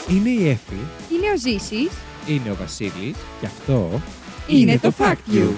Είναι η Εφη. Είναι ο Ζήσης. Είναι ο Βασίλης. Και αυτό Είναι το Fact You.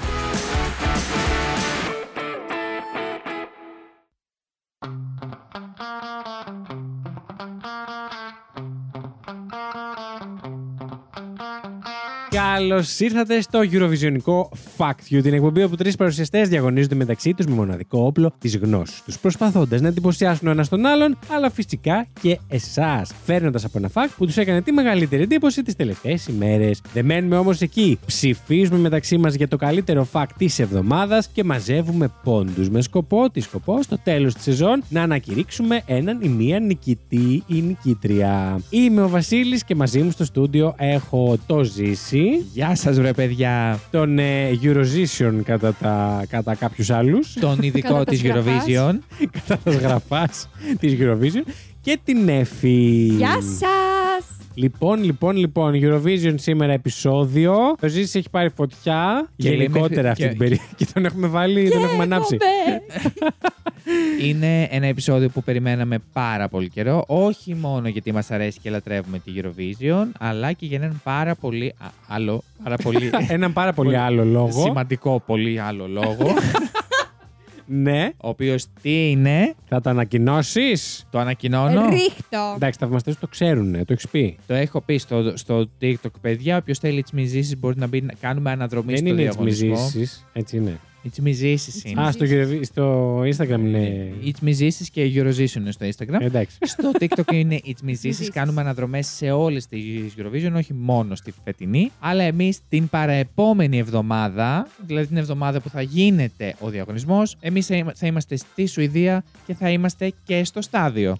Καλώς ήρθατε στο Eurovisionικό Fact You, την εκπομπή όπου τρεις παρουσιαστές διαγωνίζονται μεταξύ τους με μοναδικό όπλο της γνώσης τους, προσπαθώντας να εντυπωσιάσουν ο ένας τον άλλον, αλλά φυσικά και εσάς, φέρνοντας από ένα fact που τους έκανε τη μεγαλύτερη εντύπωση τις τελευταίες ημέρες. Δεν μένουμε όμως εκεί. Ψηφίζουμε μεταξύ μας για το καλύτερο fact της εβδομάδας και μαζεύουμε πόντους με σκοπό στο τέλος της σεζόν να ανακηρύξουμε έναν ή μία νικητή ή νικήτρια. Είμαι ο Βασίλης και μαζί μου στο στούντιο έχω το Ζήση. Γεια σας βρε παιδιά. Τον Eurovision κατά κάποιους άλλους. Τον ειδικό της Eurovision. Κατά τα γραφάς της Eurovision. Και την Εφη. Γεια σας! Λοιπόν, Eurovision σήμερα επεισόδιο. Ο Ζήσης έχει πάρει φωτιά γενικότερα αυτή την περίοδο και τον έχουμε βάλει, τον έχουμε ανάψει. Είναι ένα επεισόδιο που περιμέναμε πάρα πολύ καιρό. Όχι μόνο γιατί μας αρέσει και λατρεύουμε τη Eurovision, αλλά και για έναν πάρα πολύ έναν πάρα πολύ άλλο λόγο. Σημαντικό πολύ άλλο λόγο. Ναι. Ο οποίος τι είναι? Θα το ανακοινώσεις? Το ανακοινώνω. Ρίχτω. Εντάξει, τα θαυμαστές το ξέρουν, το έχεις πει. Το έχω πει στο TikTok, παιδιά. Όποιος θέλει It's Me Zizis μπορεί να μπει να κάνουμε αναδρομή στο διαγωνισμό. It's Me Zizis, έτσι είναι. It's Me Zizis είναι. Α, στο Instagram είναι. It's Me Zizis και Eurovision είναι στο Instagram. Εντάξει. Στο TikTok είναι It's Me Zizis. Κάνουμε αναδρομές σε όλες τις Eurovision, όχι μόνο στη φετινή. Αλλά εμείς την παραεπόμενη εβδομάδα, δηλαδή την εβδομάδα που θα γίνεται ο διαγωνισμός, εμείς θα είμαστε στη Σουηδία και θα είμαστε και στο στάδιο.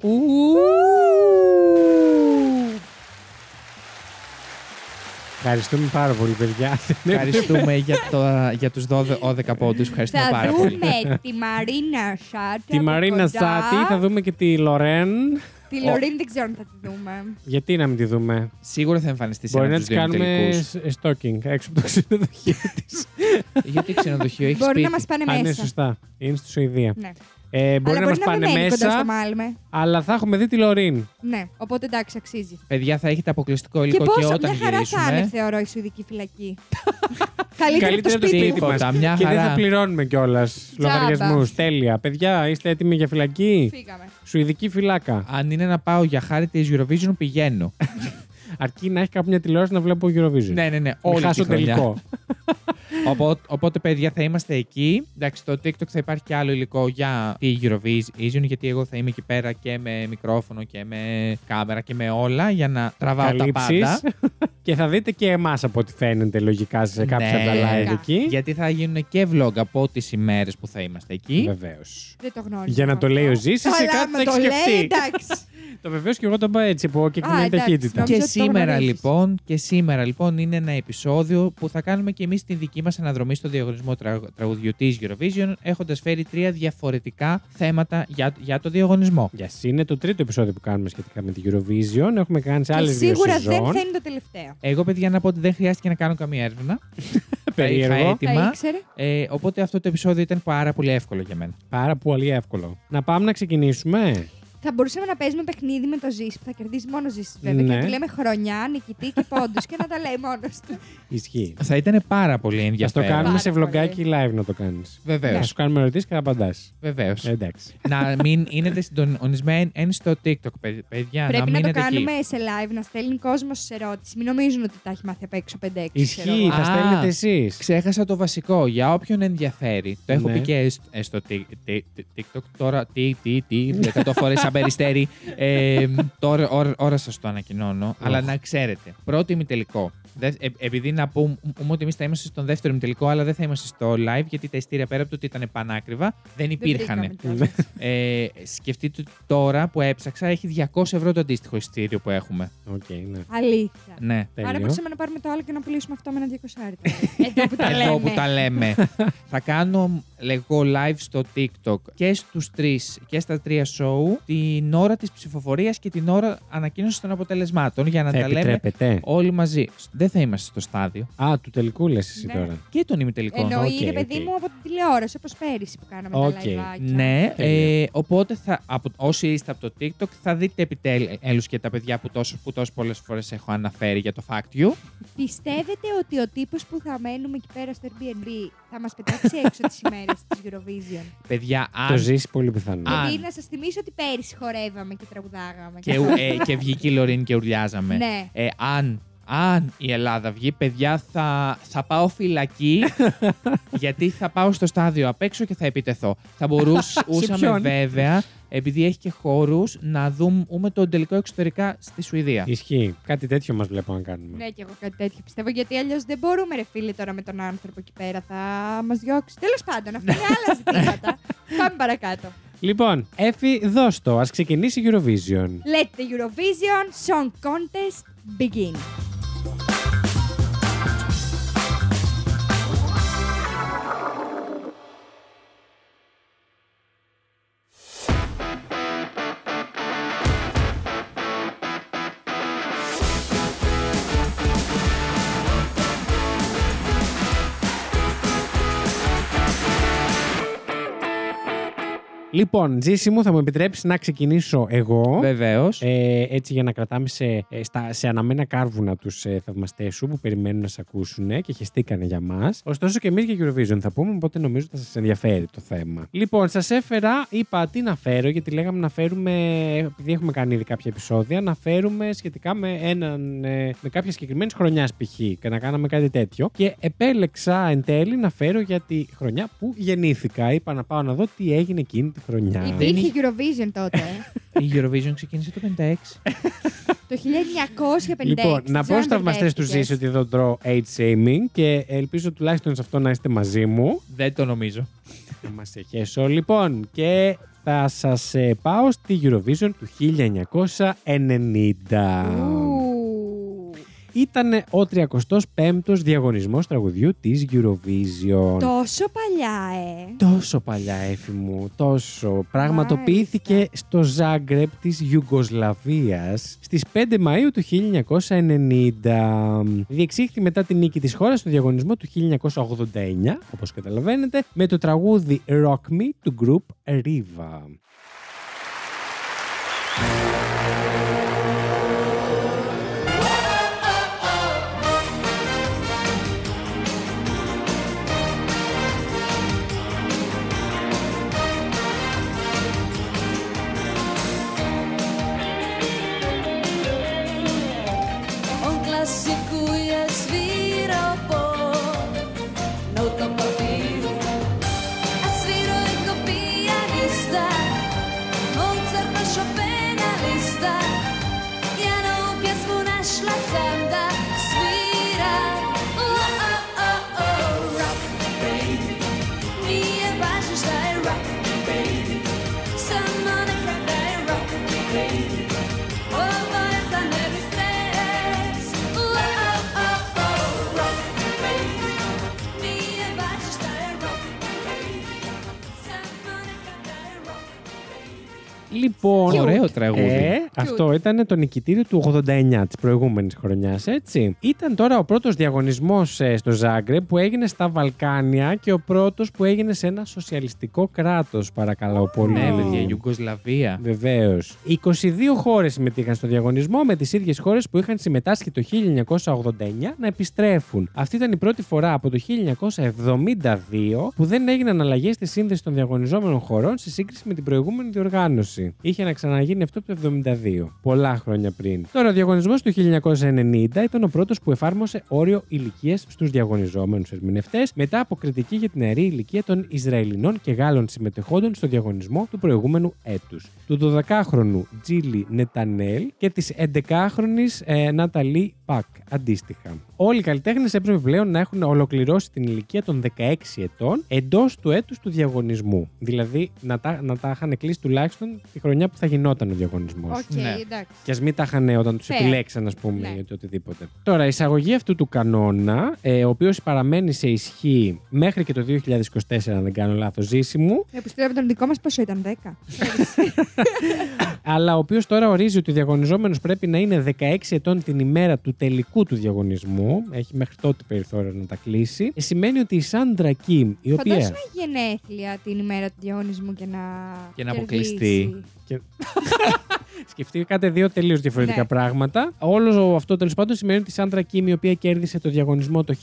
Ευχαριστούμε πάρα πολύ, παιδιά. Ευχαριστούμε για τους 12 πόντους. Ευχαριστούμε πάρα πολύ. Θα δούμε τη Μαρίνα Σάτι. Τη Μαρίνα Σάτι, θα δούμε και τη Λορέν. Τη Λορέν δεν ξέρω αν θα τη δούμε. Γιατί να μην τη δούμε? Σίγουρα θα εμφανιστεί σε μπορεί ένα να από τους τη δύο κάνουμε τελικούς. stalking έξω από το ξενοδοχείο της. Γιατί ξενοδοχείο έχει Μπορεί σπίτι. να μας πάνε Α, ναι, μέσα. σωστά. Είναι στη Σουηδία. Ναι. Μπορεί να μας πάνε μέσα, αλλά θα έχουμε δει τη Λωρίν. Ναι, οπότε εντάξει, αξίζει. Παιδιά, θα έχετε αποκλειστικό υλικό και όταν μια χαρά θα είναι, γυρίσουμε. θεωρώ, η Σουηδική φυλακή. Καλύτερα από το Καλύτερα το σπίτι. σπίτι μας. Μια Και δεν χαρά. θα πληρώνουμε κιόλας λογαριασμούς. Τέλεια. Παιδιά, είστε έτοιμοι για φυλακή? Φύγαμε. Σουηδική φυλάκα. Αν είναι να πάω για χάρη της Eurovision, πηγαίνω. Αρκεί να έχει κάποια τηλεόραση να βλέπω Eurovision. Ναι. Μην Όλη χάσω τη χρονιά. τελικό. Οπότε, παιδιά, θα είμαστε εκεί. Εντάξει, στο TikTok θα υπάρχει και άλλο υλικό για τη Eurovision, γιατί εγώ θα είμαι εκεί πέρα και με μικρόφωνο και με κάμερα και με όλα για να τραβάω τα πάντα. Και θα δείτε και εμάς από ό,τι φαίνεται λογικά σε κάποια Ναι. από τα live εκεί. Γιατί θα γίνουν και vlog από τις ημέρες που θα είμαστε εκεί. Βεβαίως. Δεν το γνώριζα. Για να το λέει ο Ζήσης ή Αλλά κάτι με θα το έχει λέει, σκεφτεί. εντάξει. Το βεβαίως και εγώ το είπα έτσι από κεκτημένη εντάξει, ταχύτητα. νομίζω Και ότι το σήμερα, λοιπόν, είναι ένα επεισόδιο που θα κάνουμε και εμείς τη δική μας αναδρομή στο διαγωνισμό τραγουδιού της Eurovision, έχοντας φέρει 3 διαφορετικά θέματα για το διαγωνισμό. Για εσύ είναι το τρίτο επεισόδιο που κάνουμε σχετικά με τη Eurovision. Έχουμε κάνει σε Και άλλες δύο σίγουρα σεζόν. δεν θα είναι το τελευταίο. Εγώ, παιδιά, να πω ότι δεν χρειάστηκε να κάνω καμία έρευνα. Περίεργο. Είχα έτοιμα. Τα ήξερε. Οπότε αυτό το επεισόδιο ήταν πάρα πολύ εύκολο για μένα. Πάρα πολύ εύκολο. Να πάμε να ξεκινήσουμε. Θα μπορούσαμε να παίζουμε παιχνίδι με το Ζήση που θα κερδίσει μόνο Ζήση, βέβαια. Ναι. Και να του λέμε χρονιά, νικητή και πόντους και να τα λέει μόνο του. Ισχύει. Θα ήταν πάρα πολύ Θα το ενδιαφέρον. κάνουμε σε Πάρα βλογκάκι live να το κάνεις. Θα Βεβαίως. σου κάνουμε ερωτήσεις και θα απαντάς. Βεβαίως. Εντάξει. Να μην είναι συντονισμένοι στο TikTok, παιδιά. Πρέπει να το μείνετε κάνουμε εκεί. σε live, να στέλνει κόσμο σε ερώτηση. Μην νομίζουν ότι τα έχει μάθει απ' έξω 5-6. Ισχύει, θα Α, στέλνετε εσείς. Ξέχασα το βασικό. Για όποιον ενδιαφέρει. Το έχω Ναι. πει και στο TikTok. Τώρα, 100 φορές σαν περιστέρι. Τώρα ώρα σας το ανακοινώνω. Αλλά να ξέρετε. Πρώτο ημιτελικό. Επειδή να πούμε ότι εμείς θα είμαστε στον δεύτερο ημιτελικό, αλλά δεν θα είμαστε στο live, γιατί τα ειστήρια πέρα από το ότι ήταν πανάκριβα, δεν υπήρχαν. Σκεφτείτε τώρα που έψαξα, έχει 200 € το αντίστοιχο ειστήριο που έχουμε. Οκ, ναι. Αλήθεια. Ναι. Άρα Τέλειο. μπορούσαμε να πάρουμε το άλλο και να πουλήσουμε αυτό με ένα 200. Εδώ που τα λέμε. Εδώ που τα λέμε. Θα κάνω live στο TikTok και στους 3 και στα 3 show τη την ώρα της ψηφοφορίας και την ώρα ανακοίνωσης των αποτελεσμάτων για να Θα τα λέμε επιτρέπετε. όλοι μαζί. Δεν θα είμαστε στο στάδιο. Α, του τελικού λες εσύ Ναι. τώρα. Και των ημιτελικών. Εννοεί, ρε οκ, παιδί οκ. μου, από την τηλεόραση, όπως πέρυσι που κάναμε Οκ. τα liveάκια. Ναι, Τέλεια. οπότε όσοι είστε από το TikTok θα δείτε επιτέλους και τα παιδιά που τόσο πολλές φορές έχω αναφέρει για το Fact You. Πιστεύετε ότι ο τύπος που θα μένουμε εκεί πέρα στο Airbnb θα μας πετάξει έξω τις ημέρες της Eurovision? Παιδιά, Το αν ζήσει πολύ πιθανό. Γιατί να σας θυμίσω ότι πέρυσι χορεύαμε και τραγουδάγαμε. και βγήκε η Λωρίν και ουρλιάζαμε. Ναι. Αν η Ελλάδα βγει, παιδιά, θα πάω φυλακή γιατί θα πάω στο στάδιο απ' έξω και θα επιτεθώ. Θα μπορούσαμε ποιον? βέβαια, επειδή έχει και χώρους, να δούμε το τελικό εξωτερικά στη Σουηδία. Ισχύει. Κάτι τέτοιο μας βλέπω να κάνουμε. Ναι, και εγώ κάτι τέτοιο πιστεύω, γιατί αλλιώς δεν μπορούμε, ρε φίλοι, τώρα με τον άνθρωπο εκεί πέρα. Θα μας διώξει. Τέλος πάντων, αυτά είναι άλλα ζητήματα. Πάμε παρακάτω. Λοιπόν, Έφη, δώσ' το. Ας ξεκινήσει η Eurovision. Let the Eurovision Song Contest begin. Λοιπόν, Τζίση μου, θα μου επιτρέψει να ξεκινήσω εγώ. Βεβαίως. Έτσι για να κρατάμε σε αναμένα κάρβουνα τους θαυμαστές σου που περιμένουν να σε ακούσουν και χεστήκανε για μας. Ωστόσο και εμείς για Eurovision θα πούμε, οπότε νομίζω θα σας ενδιαφέρει το θέμα. Λοιπόν, σας έφερα, είπα τι να φέρω, γιατί λέγαμε να φέρουμε, επειδή έχουμε κάνει ήδη κάποια επεισόδια, να φέρουμε σχετικά με κάποια συγκεκριμένη χρονιά π.χ. και να κάναμε κάτι τέτοιο. Και επέλεξα εν τέλει να φέρω για τη χρονιά που γεννήθηκα. Είπα να πάω να δω τι έγινε εκείνη τη χρονιά. Υπήρχε Eurovision τότε. Η Eurovision ξεκίνησε το 56. Το 1956. Λοιπόν, να πω στους θαυμαστές του μπερδεύτηκες. Ζήση ότι εδώ τρώω age shaming και ελπίζω τουλάχιστον σε αυτό να είστε μαζί μου. Δεν το νομίζω. Θα μας εχέσω λοιπόν και θα σας πάω στη Eurovision του 1990. Ήταν ο 35ος διαγωνισμός τραγουδιού της Eurovision. Τόσο παλιά, Τόσο παλιά, Έφη μου, τόσο. Πραγματοποιήθηκε στο Ζάγκρεπ της Ιουγκοσλαβίας στις 5 Μαΐου του 1990. Διεξήχθη μετά την νίκη της χώρας στο διαγωνισμό του 1989, όπως καταλαβαίνετε, με το τραγούδι Rock Me του group Riva. On klassiku je svirao po notom papiru, a svirao je ko pijanista, Mozarta, Chopina lista. Ja novu pjesmu našla sam da sviram. Rock me baby, nije važno šta je rock me baby, samo neka da je rock me baby. Ovo je za nebi stres. Rock me baby, nije važno šta je rock me baby, samo neka da je rock me baby. Λοιπόν, Ωραίο τραγούδι. Αυτό ήταν το νικητήριο του 89 της προηγούμενης χρονιάς, έτσι. Ήταν τώρα ο πρώτος διαγωνισμός στο Ζάγκρεπ που έγινε στα Βαλκάνια και ο πρώτος που έγινε σε ένα σοσιαλιστικό κράτος, παρακαλώ πολύ. Ναι, παιδιά, Ιουγκοσλαβία. Βεβαίως. 22 χώρες συμμετείχαν στο διαγωνισμό, με τις ίδιες χώρες που είχαν συμμετάσχει το 1989 να επιστρέφουν. Αυτή ήταν η πρώτη φορά από το 1972 που δεν έγιναν αλλαγές στη σύνδεση των διαγωνιζόμενων χωρών σε σύγκριση με την προηγούμενη διοργάνωση. Είχε να ξαναγίνει αυτό το 1972, πολλά χρόνια πριν. Τώρα, ο διαγωνισμός του 1990 ήταν ο πρώτος που εφάρμοσε όριο ηλικίας στους διαγωνιζόμενους ερμηνευτές, μετά από κριτική για την αερή ηλικία των Ισραηλινών και Γάλλων συμμετεχόντων στο διαγωνισμό του προηγούμενου έτους. Του 12χρονου Τζίλι Νετανέλ και της 11χρονης Ναταλή Πακ, αντίστοιχα. Όλοι οι καλλιτέχνες έπρεπε πλέον να έχουν ολοκληρώσει την ηλικία των 16 ετών εντός του έτους του διαγωνισμού. Δηλαδή να τα είχαν κλείσει τουλάχιστον τη χρονιά που θα γινόταν ο διαγωνισμός. Οκ, Ναι. εντάξει. Και ας μην τα είχαν όταν τους Fair. επιλέξαν, ας πούμε, Ναι. ή οτιδήποτε. Τώρα, η εισαγωγή αυτού του κανόνα, ο οποίος παραμένει σε ισχύ μέχρι και το 2024, αν δεν κάνω λάθος, ζήσιμου, Που στείλαμε τον δικό μας πόσο ήταν, 10. αλλά ο οποίος τώρα ορίζει ότι ο διαγωνιζόμενος πρέπει να είναι 16 ετών την ημέρα του τελικού του διαγωνισμού. Έχει μέχρι τότε περιθώριο να τα κλείσει. Σημαίνει ότι η Σάντρα Κιμ, η οποία. Φαντάσου να έχει γενέθλια την ημέρα του διαγωνισμού και να. Και να κερδίσει. αποκλειστεί. Σκεφτήκατε δύο τελείως διαφορετικά Ναι. πράγματα. Όλο αυτό τέλος πάντων σημαίνει ότι η Σάντρα Κιμ, η οποία κέρδισε το διαγωνισμό το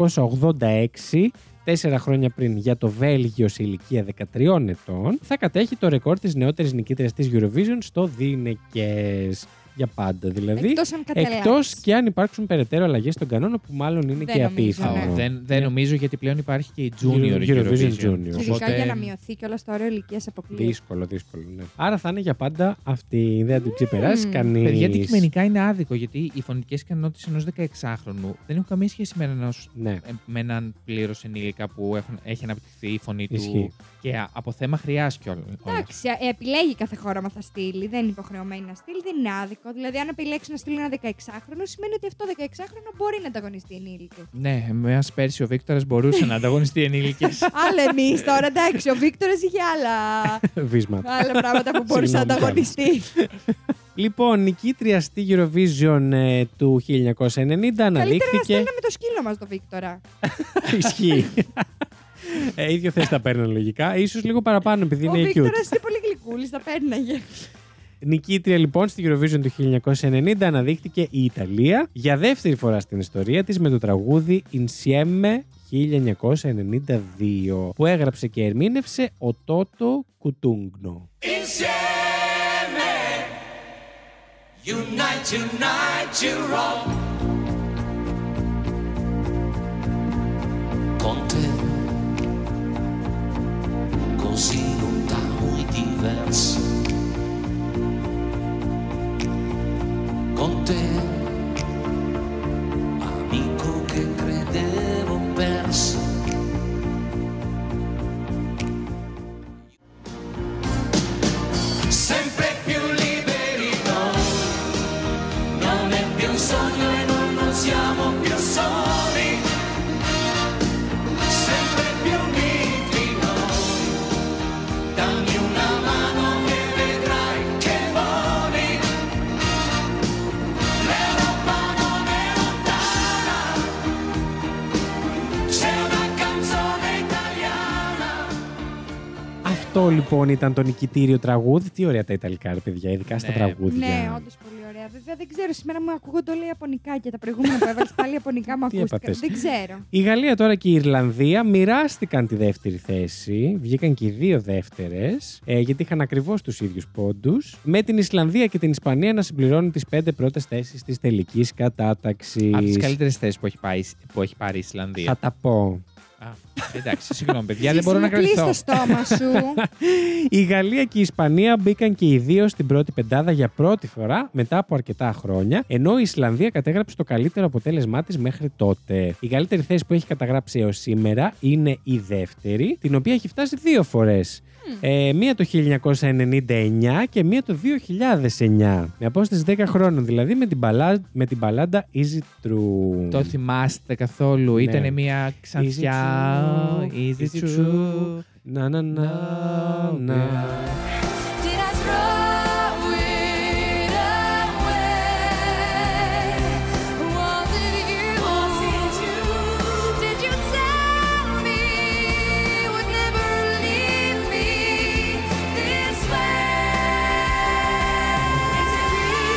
1986, 4 χρόνια πριν, για το Βέλγιο σε ηλικία 13 ετών, θα κατέχει το ρεκόρ της νεότερης νικήτριας της Eurovision στο δίνεκες. Για πάντα δηλαδή. Εκτός αν κατελάξει. Εκτός και αν υπάρξουν περαιτέρω αλλαγές στον κανόνα που μάλλον είναι Δεν και νομίζω, απίθανο. ναι. Δεν νομίζω, γιατί πλέον υπάρχει και η Junior Eurovision Eurovision. Junior. Και ειδικά Οπότε- για να μειωθεί και όλα στο όριο ηλικία αποκλείεται. Δύσκολο, ναι. Άρα θα είναι για πάντα αυτή η ιδέα του ξεπεράσει κανείς. Παιδιά, αντικειμενικά είναι άδικο, γιατί οι φωνικές ικανότητες ενός 16χρονου δεν έχουν καμία σχέση Ναι. με έναν πλήρως ενήλικα που έχει αναπτυχθεί η φωνή Ισχύει. του. Και από θέμα χρειάς κιόλας. Εντάξει, επιλέγει κάθε χώρα μα θα στείλει. Δεν είναι υποχρεωμένη να στείλει, δεν είναι άδικο. Δηλαδή, αν επιλέξει να στείλει ένα 16χρονο, σημαίνει ότι αυτό 16χρονο μπορεί να ανταγωνιστεί ενήλικες. Ναι, μέσα πέρσι ο Βίκτορας μπορούσε να ανταγωνιστεί ενήλικες. Αλλά εμεί τώρα, εντάξει, ο Βίκτορας είχε Βίσματα. άλλα πράγματα που μπορούσε να Συγγνώμη, ανταγωνιστεί. Λοιπόν, νικήτρια στη Eurovision του 1990 Καλύτερα να αναδείχθηκε. στέλναμε το σκύλο μα το Βίκτορα. Ισχύει. Ίδιο θες τα παίρνω λογικά. Ίσως λίγο παραπάνω επειδή Ο είναι cute. Βίκτορας είναι πολύ γλυκούλης, τα πέρναγε. Νικήτρια λοιπόν στη Eurovision του 1990 αναδείχθηκε η Ιταλία για δεύτερη φορά στην ιστορία της με το τραγούδι Insieme 1992 που έγραψε και ερμήνευσε ο Τότο Κουτούγκνο. Unite, unite, Europe. Con te, così lontano e diverso. Con te, amico che credevo perso. Sempre più liberi noi, non è più un sogno e non siamo più soli, sempre più uniti noi, dammi una mano che vedrai che voli, l'Europa non è lontana, c'è una canzone italiana. Αυτό λοιπόν ήταν το νικητήριο τραγούδι. Τι ωραία τα Ιταλικά, ρε παιδιά, ειδικά στα Ναι. τραγούδια. Ναι, όντως πολύ ωραία. Βέβαια δεν ξέρω, σήμερα μου ακούγονται όλα Ιαπωνικά και τα προηγούμενα που έβαλες πάλι Ιαπωνικά μου Τι ακούστηκαν. έπαθες? Δεν ξέρω. Η Γαλλία τώρα και η Ιρλανδία μοιράστηκαν τη δεύτερη θέση. Βγήκαν και οι δύο δεύτερες, γιατί είχαν ακριβώς τους ίδιους πόντους. Με την Ισλανδία και την Ισπανία να συμπληρώνουν τις 5 πρώτες θέσεις της τελικής κατάταξης. Από τις καλύτερες θέσεις που έχει πάρει η Ισλανδία. Θα τα πω. Α, εντάξει, συγγνώμη, παιδιά, δεν Εσύ μπορώ να μου κλείς κρατηθώ. το στόμα σου. Η Γαλλία και η Ισπανία μπήκαν και οι δύο στην πρώτη πεντάδα για πρώτη φορά μετά από αρκετά χρόνια, ενώ η Ισλανδία κατέγραψε το καλύτερο αποτέλεσμά της μέχρι τότε. Η καλύτερη θέση που έχει καταγράψει έως σήμερα είναι η δεύτερη, την οποία έχει φτάσει 2 φορές. Μία το 1999 και μία το 2009. Με απόσταση 10 χρόνων δηλαδή, με την μπαλάντα Is It True. Το θυμάστε καθόλου? Ναι. Ήτανε μια ξανθιά. Is it true? Να, να, να, να. Did I throw it away? Was it you? Did you tell me you would never leave me this way? Is it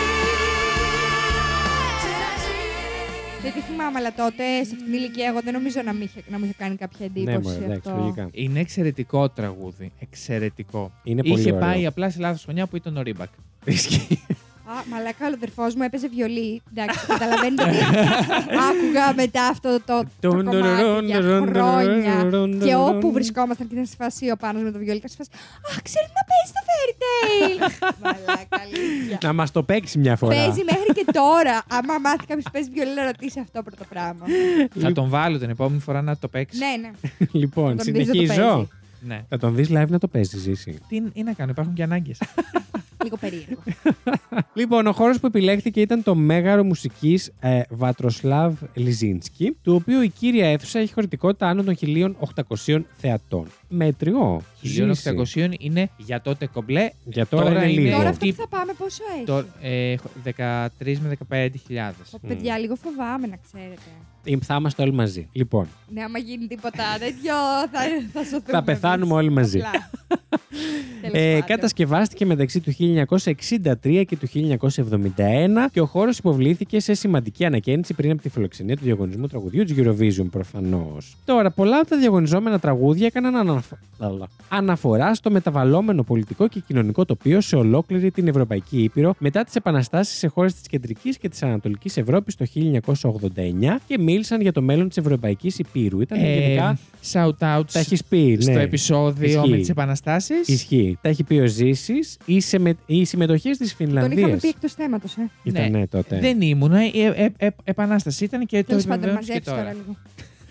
real? Δεν τη θυμάμαι, αλλά τότε σε αυτήν την ηλικία εγώ δεν νομίζω να μου είχε κάνει κάποια Ναι, εντύπωση μωρέ, εντάξει, αυτό. λογικά. Είναι εξαιρετικό τραγούδι. Εξαιρετικό. Είναι πολύ Είχε ωραίο. πάει απλά σε λάθος χρονιά που ήταν ο Ρίμπακ. Ισχύει. Μαλάκα, ο αδερφός μου έπαιζε βιολί. Εντάξει, καταλαβαίνετε ότι άκουγα μετά αυτό το κομμάτι για χρόνια. Και όπου βρισκόμασταν και ήταν σε φάση ο Πάνος με το βιολί, ήταν σε φάση ξέρει να παίζει το Fairy Tail. Μαλάκα, αλήθεια. Να μας το παίξει μια φορά. Παίζει μέχρι και τώρα. Άμα μάθει κάποιος παίζει βιολί, να ρωτήσει αυτό πρώτο πράγμα. Θα τον βάλω την επόμενη φορά να το παίξει. Ναι. Λοιπόν, Θα τον δεις να το συνεχίζω. παίζει. Ναι. Θα τον δεις live να το παίζει, Ζήση. Τι να κάνω, υπάρχουν και ανάγκες. Λίγο περίεργο. Λοιπόν, ο χώρος που επιλέχθηκε ήταν το Μέγαρο Μουσικής Βατροσλάβ Λιζίνσκι, του οποίου η κύρια αίθουσα έχει χωρητικότητα άνω των 1.800 θεατών. Μέτριο. 1.800 είναι για τότε κομπλέ. Για τώρα είναι λίγο. Τώρα αυτό που θα πάμε πόσο έχει. 13 με 15.000. Παιδιά, λίγο φοβάμαι να ξέρετε. Θα είμαστε όλοι μαζί. Λοιπόν, Ναι, άμα γίνει τίποτα τέτοιο, θα σωθούμε. θα πεθάνουμε όλοι μαζί. Απλά. Τέλος πάντων. Κατασκευάστηκε μεταξύ του 1963 και του 1971 και ο χώρος υποβλήθηκε σε σημαντική ανακαίνιση πριν από τη φιλοξενία του διαγωνισμού τραγουδιού της Eurovision προφανώς. Τώρα, πολλά από τα διαγωνιζόμενα τραγούδια έκαναν αναφορά στο μεταβαλλόμενο πολιτικό και κοινωνικό τοπίο σε ολόκληρη την Ευρωπαϊκή Ήπειρο μετά τις επαναστάσεις σε χώρες της Κεντρικής και της Ανατολικής Ευρώπης το 1989 και μίλησαν για το μέλλον της Ευρωπαϊκής Υπήρου. Ήταν γενικά. Shout out Τα έχεις πει, στο ναι. επεισόδιο Ισχύει. με τις επαναστάσεις. Ισχύει. Τα έχει πει ο Ζήσης. Οι συμμετοχές της Τον είχαμε πει Φινλανδίας. εκτός θέματος, Ήταν ναι, τότε. Δεν ήμουν. Επανάσταση ήταν και το Τέλος πάντων, επιβεβαίωσα και μαζέψτε τώρα τώρα. λίγο.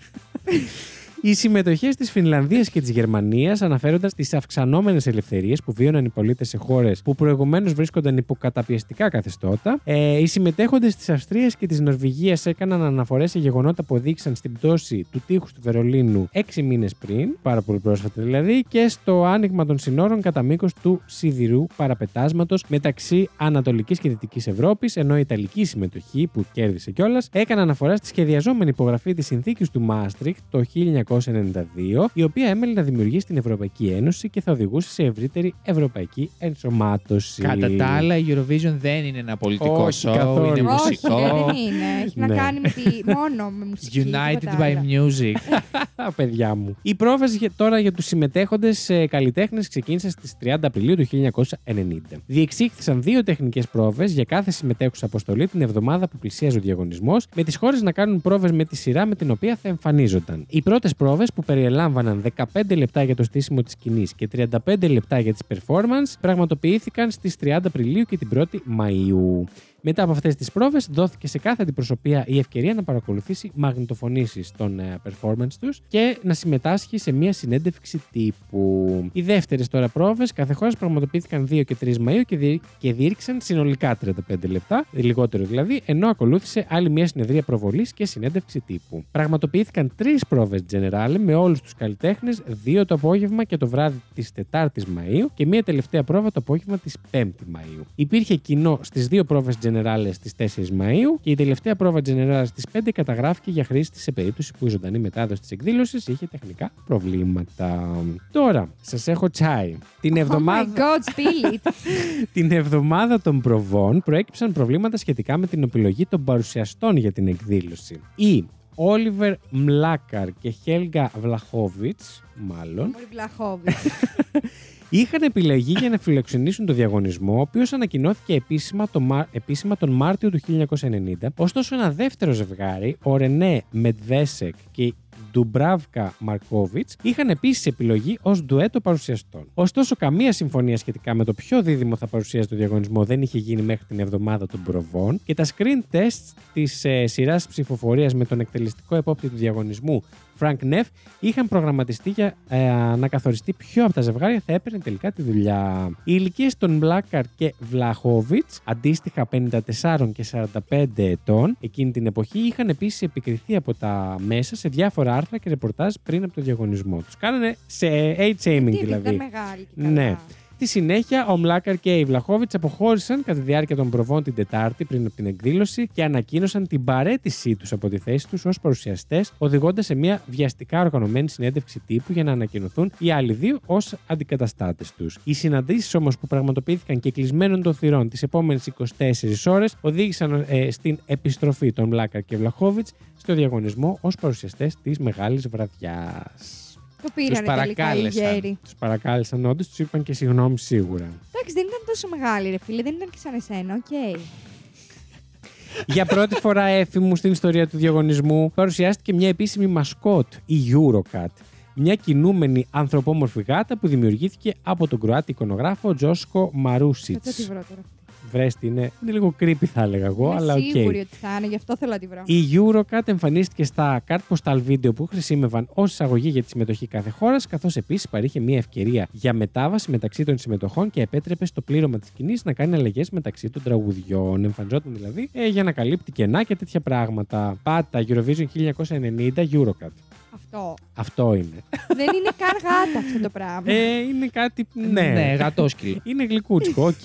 Οι συμμετοχές της Φινλανδίας και της Γερμανίας αναφέρονταν στις αυξανόμενες ελευθερίες που βίωναν οι πολίτες σε χώρες που προηγουμένως βρίσκονταν υπό καταπιεστικά καθεστώτα. Οι συμμετέχοντες της Αυστρίας και της Νορβηγίας έκαναν αναφορές σε γεγονότα που οδήγησαν στην πτώση του τείχους του Βερολίνου 6 μήνες πριν, πάρα πολύ πρόσφατα δηλαδή, και στο άνοιγμα των συνόρων κατά μήκος του σιδηρού παραπετάσματος μεταξύ Ανατολικής και Δυτικής Ευρώπης, ενώ η Ιταλική συμμετοχή, που κέρδισε κιόλας, έκανε αναφορά στη σχεδιαζόμενη υπογραφή της συνθήκης του Μάστριχτ το 1992, η οποία έμελε να δημιουργήσει την Ευρωπαϊκή Ένωση και θα οδηγούσε σε ευρύτερη ευρωπαϊκή ενσωμάτωση. Κατά τα άλλα, η Eurovision δεν είναι ένα πολιτικό Όχι, show, καθόλου. είναι Όχι, μουσικό. δεν είναι. Έχει να Ναι. κάνει μόνο με μουσική. United τίποτα by άλλο. music. Παιδιά μου. Οι πρόβες τώρα για τους συμμετέχοντες καλλιτέχνες ξεκίνησαν στις 30 Απριλίου του 1990. Διεξήχθησαν 2 τεχνικές πρόβες για κάθε συμμετέχουσα αποστολή την εβδομάδα που πλησίαζε ο διαγωνισμός, με τις χώρες να κάνουν πρόβες με τη σειρά με την οποία θα εμφανίζονταν. Οι πρώτες πρόβες, που περιελάμβαναν 15 λεπτά για το στήσιμο της σκηνής και 35 λεπτά για τις performance, πραγματοποιήθηκαν στις 30 Απριλίου και την 1η Μαΐου. Μετά από αυτές τις πρόβες, δόθηκε σε κάθε αντιπροσωπεία η ευκαιρία να παρακολουθήσει μαγνητοφωνήσεις των performance τους και να συμμετάσχει σε μια συνέντευξη τύπου. Οι δεύτερες τώρα πρόβες κάθε χώρα πραγματοποιήθηκαν 2 και 3 Μαΐου και διήρξαν συνολικά 35 λεπτά, λιγότερο δηλαδή, ενώ ακολούθησε άλλη μια συνεδρία προβολής και συνέντευξη τύπου. Πραγματοποιήθηκαν 3 πρόβες Generale με όλους τους καλλιτέχνες, 2 το απόγευμα και το βράδυ της 4ης Μαΐου και μια τελευταία πρόβα το απόγευμα της 5ης Μαΐου. Υπήρχε κοινό στις 2 πρόβες Generale στις 4 Μαΐου και η τελευταία πρόβα Generale στις 5 καταγράφηκε για χρήση σε περίπτωση που η ζωντανή μετάδοση της εκδήλωσης είχε τεχνικά προβλήματα. Τώρα, σας έχω τσάι. Oh my god, spill it. Την εβδομάδα των προβών προέκυψαν προβλήματα σχετικά με την επιλογή των παρουσιαστών για την εκδήλωση. Οι Όλιβερ Μλάκαρ και Χέλγα Βλαχόβιτς, μάλλον, Μωρή Βλαχόβιτς. είχαν επιλεγεί για να φιλοξενήσουν το διαγωνισμό, ο οποίος ανακοινώθηκε επίσημα τον Μάρτιο του 1990. Ωστόσο, ένα δεύτερο ζευγάρι, ο Ρενέ Μετβέσεκ και η Ντουμπράβκα Μαρκόβιτς, είχαν επίσης επιλογή ως ντουέτο παρουσιαστών. Ωστόσο, καμία συμφωνία σχετικά με το ποιο δίδυμο θα παρουσιάζει το διαγωνισμό δεν είχε γίνει μέχρι την εβδομάδα των προβών και τα screen tests της σειράς ψηφοφορίας με τον εκτελεστικό επόπτη του διαγωνισμού, Frank Neff, είχαν προγραμματιστεί για να καθοριστεί ποιο από τα ζευγάρια θα έπαιρνε τελικά τη δουλειά. Οι ηλικίες των Μπλάκαρ και Βλαχόβιτς, αντίστοιχα 54 και 45 ετών, εκείνη την εποχή, είχαν επίσης επικριθεί από τα μέσα σε διάφορα άρθρα και ρεπορτάζ πριν από το διαγωνισμό τους. Κάνανε σε age-shaming δηλαδή. Ήταν μεγάλη και Ναι. καλά. Στη συνέχεια, ο Μλάκαρ και η Βλαχόβιτς αποχώρησαν κατά τη διάρκεια των προβών την Τετάρτη πριν από την εκδήλωση και ανακοίνωσαν την παραίτησή τους από τη θέση τους ως παρουσιαστές, οδηγώντας σε μια βιαστικά οργανωμένη συνέντευξη τύπου για να ανακοινωθούν οι άλλοι 2 ως αντικαταστάτες τους. Οι συναντήσεις όμως που πραγματοποιήθηκαν και κλεισμένων των θυρών τις επόμενες 24 ώρες οδήγησαν στην επιστροφή των Μλάκαρ και Βλαχόβιτς στο διαγωνισμό ως παρουσιαστές της μεγάλης βραδιάς. Το πήρανε τελικά οι γέροι. Τους παρακάλεσαν όντως, τους είπαν και συγγνώμη σίγουρα. Εντάξει, δεν ήταν τόσο μεγάλη, ρε φίλε, δεν ήταν και σαν εσένα, οκ. Για πρώτη φορά, Έφη μου, στην ιστορία του διαγωνισμού, παρουσιάστηκε μια επίσημη μασκότ, η Eurocat. Μια κινούμενη ανθρωπόμορφη γάτα που δημιουργήθηκε από τον Κροάτη εικονογράφο Τζόσκο Μαρούσιτς. Θα τη βρω τώρα. Βρέστη, είναι λίγο creepy θα έλεγα εγώ, αλλά οκ. Είμαι σίγουρη ότι θα είναι, γι' αυτό θέλω να τη βρω. Η Eurocat εμφανίστηκε στα card postal βίντεο που χρησιμεύαν ως εισαγωγή για τη συμμετοχή κάθε χώρας, καθώς επίσης παρήχε μια ευκαιρία για μετάβαση μεταξύ των συμμετοχών και επέτρεπε στο πλήρωμα της σκηνής να κάνει αλλαγές μεταξύ των τραγουδιών. Εμφανιζόταν δηλαδή για να καλύπτει κενά και τέτοια πράγματα. Πάτα Eurovision 1990 Eurocat. Αυτό είναι. Δεν είναι καν γάτα αυτό το πράγμα. Είναι κάτι. Ναι, γατόσκυλο. Είναι γλυκούτσικο, οκ.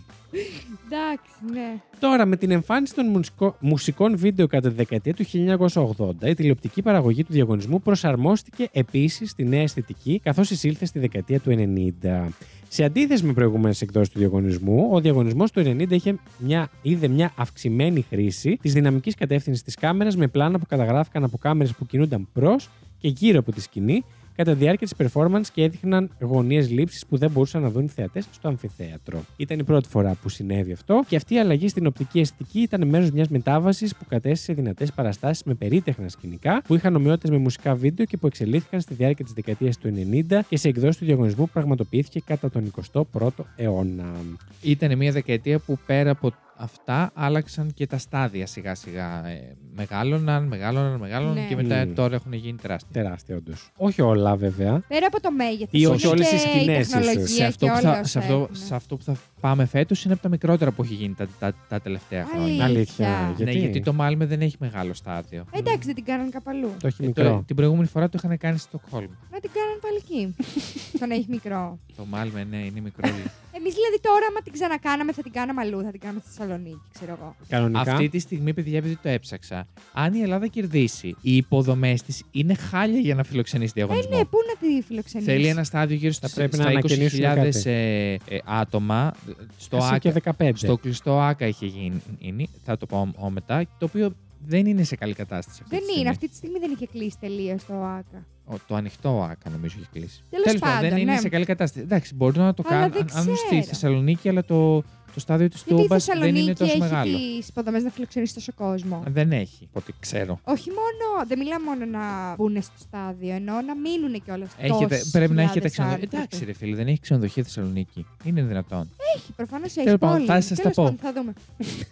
Εντάξει, ναι. Τώρα, με την εμφάνιση των μουσικών βίντεο κατά τη δεκαετία του 1980, η τηλεοπτική παραγωγή του διαγωνισμού προσαρμόστηκε επίσης στη νέα αισθητική, καθώς εισήλθε στη δεκαετία του 90. Σε αντίθεση με προηγούμενες εκδόσεις του διαγωνισμού, ο διαγωνισμός του 90 είδε μια αυξημένη χρήση της δυναμικής κατεύθυνσης της κάμερας με πλάνα που καταγράφηκαν από κάμερες που κινούνταν προς και γύρω από τη σκηνή κατά τη διάρκεια της performance και έδειχναν γωνίες λήψης που δεν μπορούσαν να δουν οι θεατές στο αμφιθέατρο. Ήταν η πρώτη φορά που συνέβη αυτό και αυτή η αλλαγή στην οπτική αισθητική ήταν μέρος μιας μετάβασης που κατέστησε δυνατές παραστάσεις με περίτεχνα σκηνικά που είχαν ομοιότητες με μουσικά βίντεο και που εξελίχθηκαν στη διάρκεια της δεκαετίας του 90 και σε εκδόσεις του διαγωνισμού που πραγματοποιήθηκε κατά τον 21ο αιώνα. Ήταν μια δεκαετία που πέρα από αυτά άλλαξαν και τα στάδια σιγά σιγά. Μεγάλωναν Ναι. και μετά τώρα έχουν γίνει τεράστια. Τεράστια, όντως. Όχι όλα, βέβαια. Πέρα από το μέγεθος. Ή όχι όλες οι και η σκηνές, τεχνολογία ίσως. Σε αυτό, και που όλα θα, όσα σε αυτό που θα πάμε φέτος είναι από τα μικρότερα που έχει γίνει τα τελευταία χρόνια. Αλήθεια. Ναι, γιατί το Μάλμε δεν έχει μεγάλο στάδιο. Εντάξει, δεν την κάνανε κάπου αλλού. Το έχει μικρό. Την προηγούμενη φορά το είχαν κάνει στο Στοκχόλμη. Να την κάνανε πάλι εκεί. Τον έχει μικρό. Το Μάλμε, ναι, είναι μικρό. Εμείς δηλαδή τώρα, άμα την ξανακάναμε, θα την κάναμε αλλού. Θα την κάναμε στη Θεσσαλονίκη, ξέρω εγώ. Κανονικά. Αυτή τη στιγμή, παιδιά, επειδή το έψαξα, αν η Ελλάδα κερδίσει, οι υποδομές της είναι χάλια για να φιλοξενήσει διαγωνισμό. Ναι, πού να τη φιλοξενήσει. Θέλει ένα στάδιο γύρω Θα στα πρέπει να ανακαινήσουν 20.000 άτομα. Εσύ και 15. Στο κλειστό ΆΚΑ είχε γίνει, θα το πω μετά, το οποίο δεν είναι σε καλή κατάσταση. Αυτή Δεν τη στιγμή. είναι, αυτή τη στιγμή δεν είχε κλείσει τελείως το ΆΚΑ. Το ανοιχτό ΆΚΑ νομίζω είχε κλείσει. Τέλος πάντων, δεν είναι ναι. σε καλή κατάσταση. Εντάξει, μπορούν να το Αλλά κάνουν δεν αν στη ξέρω. Θεσσαλονίκη, αλλά το στάδιο της Γιατί η Τούμπας δεν είναι Θεσσαλονίκη τόσο έχει μεγάλο. τις υποδομές να φιλοξενήσει τόσο κόσμο. Δεν έχει, από ό,τι ξέρω. Όχι μόνο, δεν μιλάω μόνο να μπουν στο στάδιο, εννοώ να μείνουν κιόλας τόσες Πρέπει να έχετε χιλιάδες ξενοδοχεία. άνθρωποι. Εντάξει, ρε φίλε, δεν έχει ξενοδοχεία Θεσσαλονίκη. Είναι δυνατόν. Έχει, προφανώς έχει Τέλος πάντων, πόλη. θα σας τα Τέλος πω. πάντων, θα δούμε.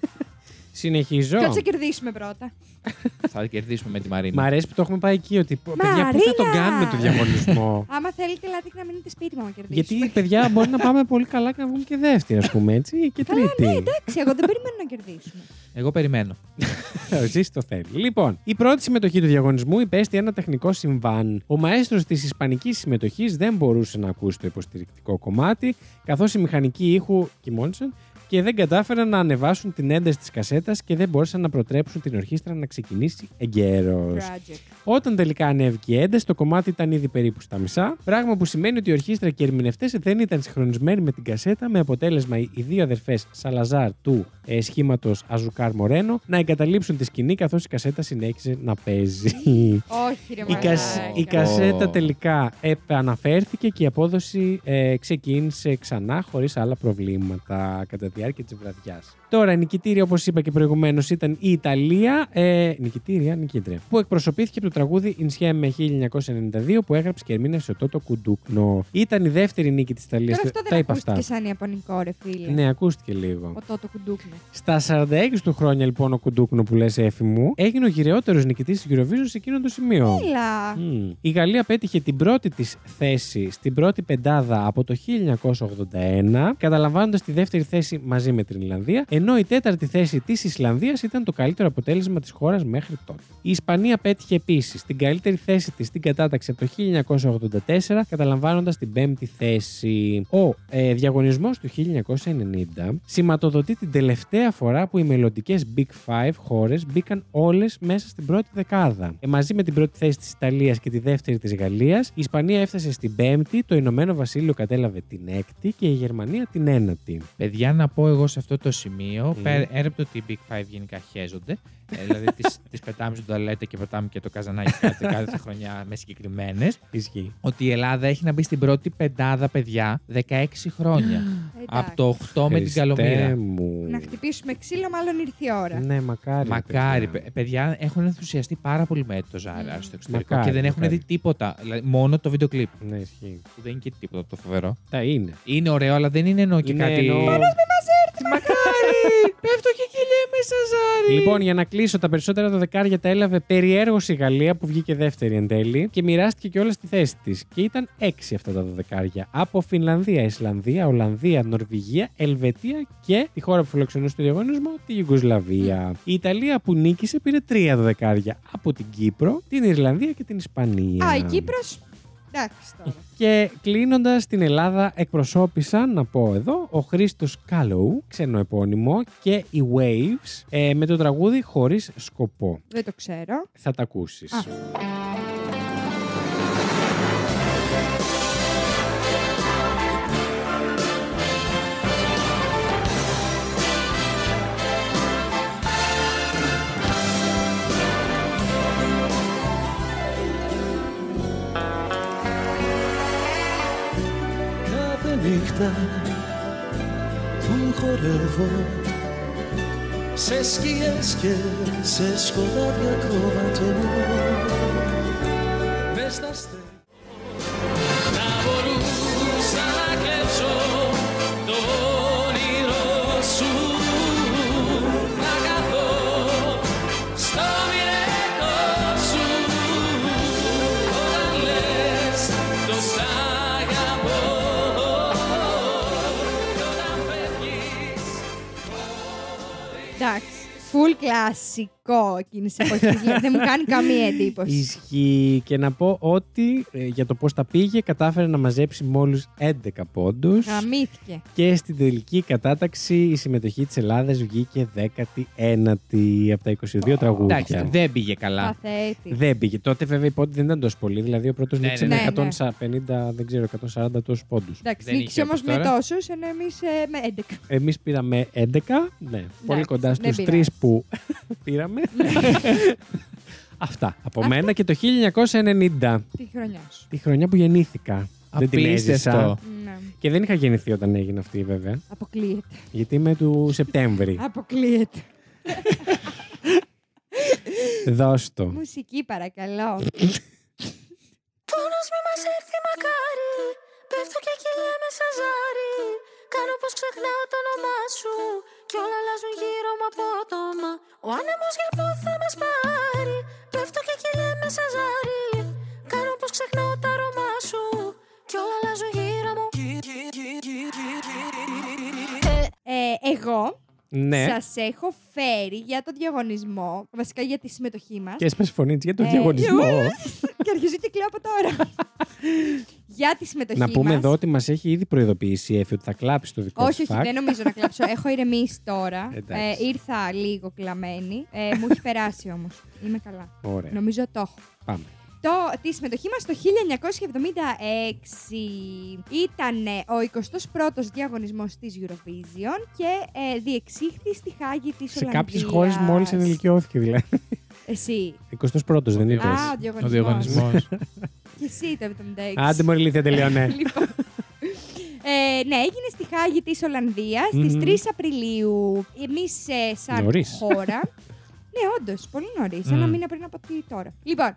Συνεχίζω. Κάτσε να κερδίσουμε πρώτα. Θα κερδίσουμε με τη Μαρίνα. Μ' αρέσει που το έχουμε πάει εκεί. Ότι παιδιά, πού θα Μαρίνα! τον κάνουμε το διαγωνισμό. Άμα θέλετε, ελάτε και να μείνετε σπίτι μου να κερδίσουμε. Γιατί, παιδιά, μπορεί να πάμε πολύ καλά και να βγούμε και δεύτερη, α πούμε έτσι. Και Καλά, τρίτη. ναι, εντάξει, εγώ δεν περιμένω να κερδίσουμε. Εγώ περιμένω. Ζήσει το θέλει. Λοιπόν, η πρώτη συμμετοχή του διαγωνισμού υπέστη ένα τεχνικό συμβάν. Ο μαέστρος της ισπανικής συμμετοχής δεν μπορούσε να ακούσει το υποστηρικτικό κομμάτι, καθώς οι μηχανικοί ήχου κοιμόντουσαν και δεν κατάφεραν να ανεβάσουν την ένταση της κασέτας και δεν μπόρεσαν να προτρέψουν την ορχήστρα να ξεκινήσει εγκαίρως. Tragic. Όταν τελικά ανέβηκε η ένταση, το κομμάτι ήταν ήδη περίπου στα μισά, πράγμα που σημαίνει ότι η ορχήστρα και οι ερμηνευτές δεν ήταν συγχρονισμένοι με την κασέτα, με αποτέλεσμα οι δύο αδερφές Σαλαζάρ του σχήματος Αζουκάρ Μορένο να εγκαταλείψουν τη σκηνή καθώς η κασέτα συνέχισε να παίζει. Όχι, ρε Η μαλάκα. κασέτα τελικά επαναφέρθηκε και η απόδοση ξεκίνησε ξανά χωρίς άλλα προβλήματα κατά τη διάρκεια της βραδιάς. Τώρα, η νικητήρια, όπως είπα και προηγουμένως, ήταν η Ιταλία. Νικήτρια. Που εκπροσωπήθηκε από το τραγούδι Insieme 1992 που έγραψε και ερμήνευσε ο Τότο Κουντούκνο. Ήταν η δεύτερη νίκη της Ιταλίας. Τώρα αυτό Τα δεν είπα ακούστηκε αυτά. σαν ιαπωνικό, ρε φίλε. Ναι, ακούστηκε λίγο. Ο Τότο Κουντούκνε. Στα 46 του χρόνια, λοιπόν, ο Κουντούκνο που λες, Έφη μου, έγινε ο γυραιότερος νικητής της Eurovision σε εκείνο το σημείο. Έλα. Η Γαλλία πέτυχε την πρώτη της θέση στην πρώτη πεντάδα από το 1981, καταλαμβάνοντας τη δεύτερη θέση μαζί με την Ιρλανδία, ενώ η τέταρτη θέση της Ισλανδίας ήταν το καλύτερο αποτέλεσμα της χώρας μέχρι τότε. Η Ισπανία πέτυχε επίσης την καλύτερη θέση της στην κατάταξη από το 1984, καταλαμβάνοντας την πέμπτη θέση. Ο διαγωνισμός του 1990 σηματοδοτεί την τελευταία φορά που οι μελλοντικές Big Five χώρες μπήκαν όλες μέσα στην πρώτη δεκάδα. Μαζί με την πρώτη θέση της Ιταλίας και τη δεύτερη της Γαλλίας, η Ισπανία έφτασε στην πέμπτη, το Ηνωμένο Βασίλειο κατέλαβε την έκτη και η Γερμανία την ένατη. Παιδιά, να πω εγώ σε αυτό το σημείο, πέρα από το ότι οι Big Five γενικά χέζονται, δηλαδή τις πετάμε στην τουαλέτα και πετάμε και το καζανάκι κάθε χρονιά με συγκεκριμένες, Ισχύει. ότι η Ελλάδα έχει να μπει στην πρώτη πεντάδα, παιδιά, 16 χρόνια. Από το 8 με την Καλομήρα. Να χτυπήσουμε ξύλο, μάλλον ήρθε η ώρα. Ναι, μακάρι. Μακάρι. παιδιά. Παιδιά έχουν ενθουσιαστεί πάρα πολύ με το Ζάρα στο εξωτερικό Μακάρι, και δεν έχουν μακάρι. δει τίποτα. Δηλαδή, μόνο το βίντεο κλιπ. Ναι, ισχύει. Που δεν είναι και τίποτα το φοβερό. Τα είναι. Είναι ωραίο, αλλά δεν είναι εννοώ και Είναι κάτι. εννοώ- Μακάρι! Πέφτω και κυλιέμαι σαν Ζάρι! Λοιπόν, για να κλείσω, τα περισσότερα δωδεκάρια τα έλαβε περιέργως η Γαλλία που βγήκε δεύτερη εν τέλει και μοιράστηκε και όλα στη θέση τη. Και ήταν 6 αυτά τα δωδεκάρια. Από Φινλανδία, Ισλανδία, Ολλανδία, Νορβηγία, Ελβετία και τη χώρα που φιλοξενούσε στο διαγωνισμό, τη Ιουγκοσλαβία. Η Ιταλία που νίκησε πήρε 3 δωδεκάρια από την Κύπρο, την Ιρλανδία και την Ισπανία. Α, η Κύπρος. Εντάξει τώρα. Και κλείνοντας, την Ελλάδα εκπροσώπησαν, να πω εδώ, ο Χρήστος Κάλοου, ξένο επώνυμο, και οι Waves με το τραγούδι «Χωρίς σκοπό». Δεν το ξέρω. Θα τα ακούσεις. Α. Κάθε νύχτα που χορεύω σε σκιές και σε σκοτάδια κρόβατο μες στα αστέρια να μπορούσα να κλέψω το όνειρο σου να καθώ στο μοιραίο σου όταν λες το σ' αγαπώ και όταν φεύγεις. Εντάξει. Full κλασικό εκείνη τη εποχή. Δεν μου κάνει καμία εντύπωση. Ισχύει. Και να πω ότι για το πώς τα πήγε, κατάφερε να μαζέψει μόλις 11 πόντους. Γαμήθηκε. Και στην τελική κατάταξη η συμμετοχή της Ελλάδας βγήκε 19η από τα 22 τραγούδια. Εντάξει, δεν πήγε καλά. Παθέτη. Δεν πήγε. Τότε βέβαια η πόντη δεν ήταν τόσο πολύ. Δηλαδή ο πρώτος Ναι, νίκησε ναι, με ναι. 150, δεν ξέρω, 140 τόσους πόντους. Εντάξει, Δεν νίκησε είχε όμως όπως με τώρα. τόσους, ενώ εμείς με 11. Εμείς πήραμε 11. Ναι, πολύ κοντά δεν στους πειράζει. 3 που πήραμε. Αυτά από μένα και το 1990. Τη χρονιά σου. Τη χρονιά που γεννήθηκα. Δεν την έζησα. Απίστευτο. Ναι. Και δεν είχα γεννηθεί όταν έγινε αυτή βέβαια. Αποκλείεται. Γιατί είμαι του Σεπτέμβρη. Αποκλείεται. Δώσ' το. Μουσική παρακαλώ. Πόνος μη μας έρθει μακάρι, πέφτω και κυλιέμαι σαν Ζάρι. Κάνω πως ξεχνάω το όνομά σου κι όλα αλλάζουν γύρω μου απότομα. Ο άνεμος για πού θα μας πάρει, πέφτω και κυλιέμαι σαν Ζάρι. Κάνω πως ξεχνάω τα αρώμα σου κι όλα αλλάζουν γύρω μου. Εγώ Ναι. σας έχω φέρει για το διαγωνισμό, βασικά για τη συμμετοχή μας. Και έσπασε φωνή της για τον διαγωνισμό. Και αρχίζω και κλαίω από τώρα. Για τη συμμετοχή Να πούμε μας. εδώ ότι μας έχει ήδη προειδοποιήσει η Εφη ότι θα κλάψει το δικό Όχι, της όχι, fact. δεν νομίζω να κλάψω. Έχω ηρεμήσει τώρα. Εντάξει. Ήρθα λίγο κλαμμένη. Μου έχει περάσει όμως. Είμαι καλά. Ωραία. Νομίζω το έχω. Πάμε. Τη συμμετοχή μας το 1976 ήταν ο 21ος διαγωνισμός της Eurovision και διεξήχθη στη Χάγη της Σε Ολλανδίας. κάποιες χώρες μόλις ενηλικιώθηκε δηλαδή. Εσύ. 21ος δεν είπες. Α, ο Ο διαγωνισμός. διαγωνισμός. Και εσύ το 76. Άντε μωρή ηλίθεια τελειώνε. Λοιπόν. Ναι, έγινε στη Χάγη της Ολλανδίας στις 3 Απριλίου. Εμείς σαν Νωρίς. χώρα. Ναι, όντως, πολύ νωρίς. Ένα μήνα πριν από τώρα. Λοιπόν,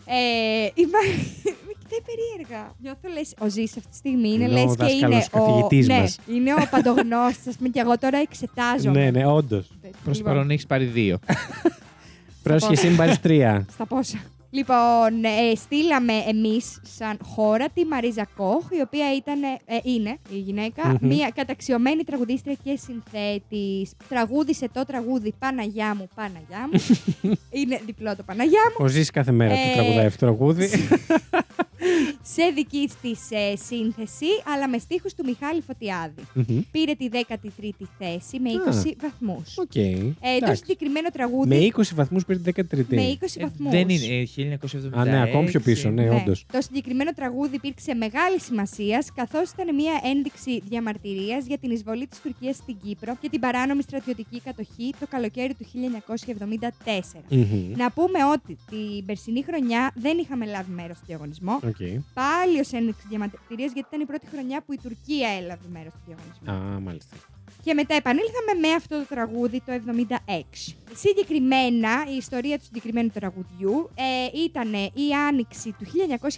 με κοιτάει περίεργα. Νιώθω λες, ο Ζής αυτή τη στιγμή είναι Είναι ο λες και είναι δάσκαλος, καθηγητής ναι, μας. είναι ο παντογνώστης, ας πούμε, και εγώ τώρα εξετάζομαι. Ναι, ναι, όντως. Προς Λοιπόν, παρόν έχεις πάρει 2. Πρόσχεση μου πάρεις 3. Στα πόσα. Λοιπόν, στείλαμε εμείς σαν χώρα τη Μαρίζα Κόχ, η οποία είναι η γυναίκα, μια καταξιωμένη τραγουδίστρια και συνθέτης. Τραγούδισε το τραγούδι Παναγιά μου, Παναγιά μου. Είναι διπλό το Παναγιά μου. Ο Ζής κάθε μέρα του τραγουδάει αυτό το τραγούδι. Σε δική της σύνθεση, αλλά με στίχους του Μιχάλη Φωτιάδη. Πήρε τη 13η θέση με 20 βαθμούς. Οκ. Το Εντάξει. συγκεκριμένο τραγούδι. Με 20 βαθμούς πήρε την 13η. με 20 βαθμούς. Δεν είναι 1976. Α, ναι, ακόμη πιο πίσω, ναι, όντως. Το συγκεκριμένο τραγούδι υπήρξε μεγάλη σημασία, καθώς ήταν μια ένδειξη διαμαρτυρίας για την εισβολή της Τουρκίας στην Κύπρο και την παράνομη στρατιωτική κατοχή το καλοκαίρι του 1974. Να πούμε ότι την περσινή χρονιά δεν είχαμε λάβει μέρος στο διαγωνισμό. Οκ. Πάλι ως ένδειξη διαμαρτυρίας, γιατί ήταν η πρώτη χρονιά που η Τουρκία έλαβε μέρος στο διαγωνισμό. Α, μάλιστα. Και μετά επανήλθαμε με αυτό το τραγούδι το 1976. Συγκεκριμένα, η ιστορία του συγκεκριμένου τραγουδιού ήταν η Άνοιξη του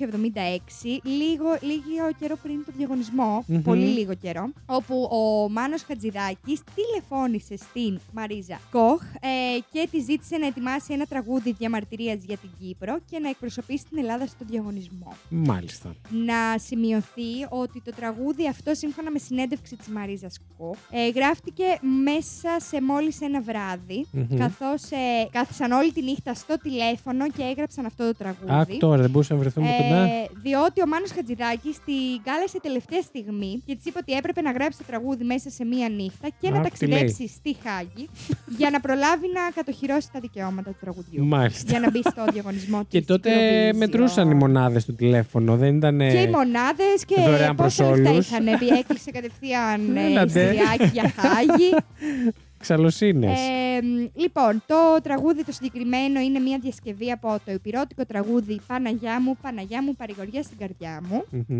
1976, λίγο καιρό πριν το διαγωνισμό, πολύ λίγο καιρό, όπου ο Μάνος Χατζηδάκης τηλεφώνησε στην Μαρίζα Κοχ και τη ζήτησε να ετοιμάσει ένα τραγούδι διαμαρτυρίας για την Κύπρο και να εκπροσωπήσει την Ελλάδα στο διαγωνισμό. Μάλιστα. Να σημειωθεί ότι το τραγούδι αυτό, σύμφωνα με συνέντευξη της Μαρίζας Κοχ, γράφτηκε μέσα σε μόλις ένα βράδυ, καθώς κάθισαν όλη τη νύχτα στο τηλέφωνο και έγραψαν αυτό το τραγούδι. Άκου τώρα, δεν μπορούσαν να βρεθούν κοντά. Διότι ο Μάνος Χατζηδάκης την κάλεσε τελευταία στιγμή και της είπε ότι έπρεπε να γράψει το τραγούδι μέσα σε μία νύχτα και να ταξιδέψει στη Χάγη για να προλάβει να κατοχυρώσει τα δικαιώματα του τραγουδιού. Μάλιστα. Για να μπει στο διαγωνισμό του. Και τότε μετρούσαν οι μονάδες στο τηλέφωνο, δεν ήταν. Και οι μονάδες και πόσα λεφτά είχαν. Έκλεισε κατευθείαν εισιτηριάκι για Χάγη. Ξαλωσίνες. Λοιπόν, το τραγούδι το συγκεκριμένο είναι μια διασκευή από το ηπειρώτικο τραγούδι Παναγιά μου, παρηγοριά στην καρδιά μου.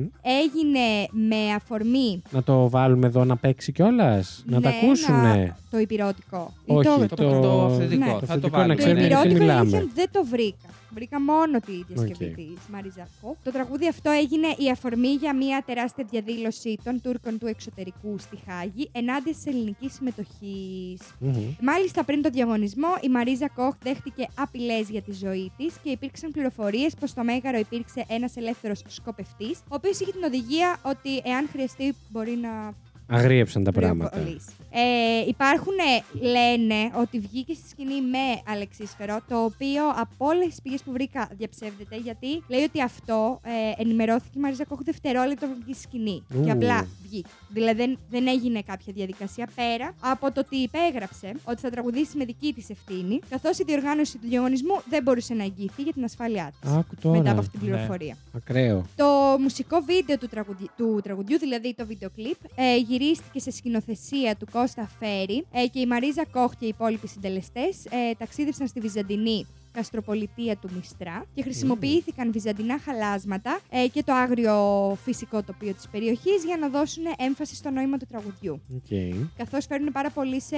Έγινε με αφορμή. Να το βάλουμε εδώ να παίξει κιόλας, να τα ακούσουνε. Το ηπειρώτικο. Όχι, το αυθεντικό. Ναι. Θα το να βάλουμε. Το ξέρουμε γιατί ηπειρώτικο μιλάμε. δεν το βρήκα. Βρήκα μόνο τη διασκευή της Μαρίζα Κοχ. Το τραγούδι αυτό έγινε η αφορμή για μια τεράστια διαδήλωση των Τούρκων του εξωτερικού στη Χάγη ενάντια της ελληνικής συμμετοχής. Μάλιστα, πριν το διαγωνισμό, η Μαρίζα Κοχ δέχτηκε απειλές για τη ζωή της και υπήρξαν πληροφορίες πως στο Μέγαρο υπήρξε ένας ελεύθερος σκοπευτής, ο οποίος είχε την οδηγία ότι εάν χρειαστεί μπορεί να. Αγρίεψαν τα πράγματα. Υπάρχουν, λένε, ότι βγήκε στη σκηνή με αλεξίσφαιρο, το οποίο από όλες τις πηγές που βρήκα διαψεύδεται, γιατί λέει ότι αυτό ενημερώθηκε η Μαρίζα Κοχ δευτερόλεπτο που βγήκε στη σκηνή. Και απλά βγήκε. Δηλαδή δεν έγινε κάποια διαδικασία πέρα από το ότι υπέγραψε ότι θα τραγουδήσει με δική της ευθύνη, καθώς η διοργάνωση του διαγωνισμού δεν μπορούσε να εγγυηθεί για την ασφάλειά της. Μετά από αυτή την πληροφορία. Ακραίο. Το μουσικό βίντεο του τραγουδιού, δηλαδή το βίντεο κλιπ, γυρίστηκε σε σκηνοθεσία του Κώστα Φέρη και η Μαρίζα Κοχ και οι υπόλοιποι συντελεστές ταξίδευσαν στη Βυζαντινή καστροπολιτεία του Μιστρά και χρησιμοποιήθηκαν βυζαντινά χαλάσματα και το άγριο φυσικό τοπίο της περιοχής για να δώσουν έμφαση στο νόημα του τραγουδιού. Καθώς φέρνουν πάρα πολύ σε.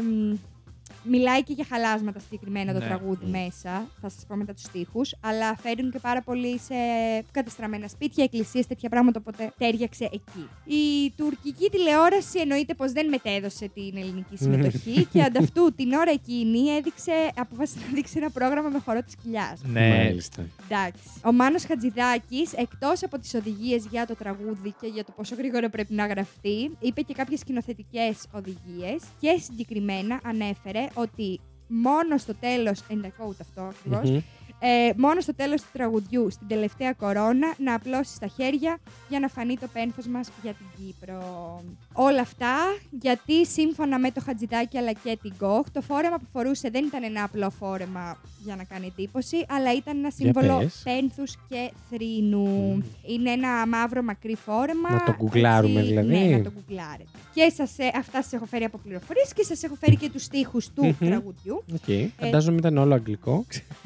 Μιλάει και για χαλάσματα συγκεκριμένα το τραγούδι μέσα, θα σας πω μετά τους στίχους, αλλά φέρνουν και πάρα πολύ σε κατεστραμμένα σπίτια, εκκλησίες, τέτοια πράγματα, οπότε τέριαξε εκεί. Η τουρκική τηλεόραση εννοείται πως δεν μετέδωσε την ελληνική συμμετοχή και ανταυτού την ώρα εκείνη αποφάσισε να δείξει ένα πρόγραμμα με χορό της κοιλιάς. Ναι, μάλιστα. Εντάξει. Ο Μάνος Χατζηδάκης, εκτός από τις οδηγίες για το τραγούδι και για το πόσο γρήγορα πρέπει να γραφτεί, είπε και κάποιες σκηνοθετικές οδηγίες και συγκεκριμένα ανέφερε ότι μόνο στο τέλος, αυτό ακριβώς, μόνο στο τέλος του τραγουδιού, στην τελευταία κορώνα, να απλώσεις τα χέρια για να φανεί το πένθος μας για την Κύπρο. Όλα αυτά γιατί σύμφωνα με το Χατζηδάκη αλλά και την Κοχ, το φόρεμα που φορούσε δεν ήταν ένα απλό φόρεμα για να κάνει εντύπωση, αλλά ήταν ένα σύμβολο πένθους και θρήνου. Είναι ένα μαύρο μακρύ φόρεμα. Να το γκουγκλάρουμε δηλαδή. Ναι, να το γκουγκλάρετε. Και αυτά σας έχω φέρει από πληροφορίες και σας έχω φέρει και τους στίχους του τραγουδιού. Φαντάζομαι ήταν όλο αγγλικό.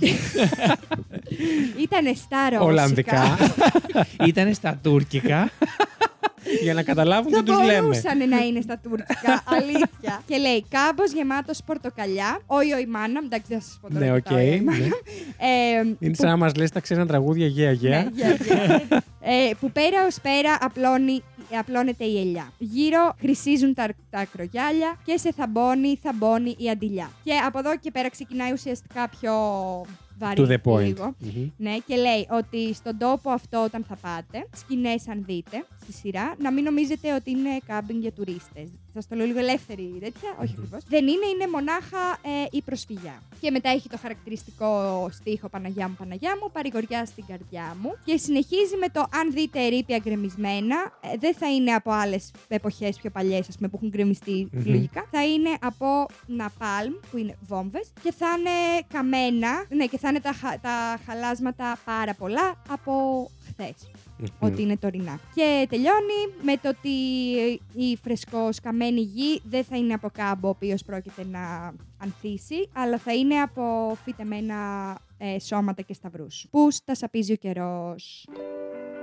Ήτανε στα ρώσικα. Ολλανδικά. Ήτανε στα τουρκικά. Για να καταλάβουν τι τους λέμε. Θα μπορούσαν να είναι στα τουρκικά, αλήθεια. Και λέει κάμπος γεμάτος πορτοκαλιά. Όχι, μάνα. Εντάξει, δεν θα σας πω τώρα. Ναι, οκ. Είναι σαν να μας λες τα ξένα τραγούδια γεια. Που πέρα ως πέρα απλώνεται η ελιά. Γύρω χρυσίζουν τα ακρογιάλια και σε θαμπώνει η αντιλιά. Και από εδώ και πέρα ξεκινάει ουσιαστικά πιο βαρύ To the point. λίγο. Ναι, και λέει ότι στον τόπο αυτό όταν θα πάτε, σκηνές αν δείτε στη σειρά, να μην νομίζετε ότι είναι κάμπινγκ για τουρίστες. Σας το λέω λίγο ελεύθερη τέτοια, όχι ακριβώς. Δεν είναι μονάχα η προσφυγιά. Και μετά έχει το χαρακτηριστικό στίχο Παναγιά μου, παρηγοριά στην καρδιά μου. Και συνεχίζει με το αν δείτε ερείπια γκρεμισμένα, δεν θα είναι από άλλες εποχές πιο παλιές, ας πούμε, που έχουν γκρεμιστεί λογικά. Θα είναι από ναπάλμ, που είναι βόμβες, και θα είναι καμένα, ναι, και θα είναι τα χαλάσματα πάρα πολλά από χθες. Ότι είναι τωρινά. Και τελειώνει με το ότι η φρεσκοσκαμμένη γη δεν θα είναι από κάμπο ο οποίος πρόκειται να ανθίσει, αλλά θα είναι από φυτεμένα σώματα και σταυρούς. Που τα σαπίζει ο καιρός.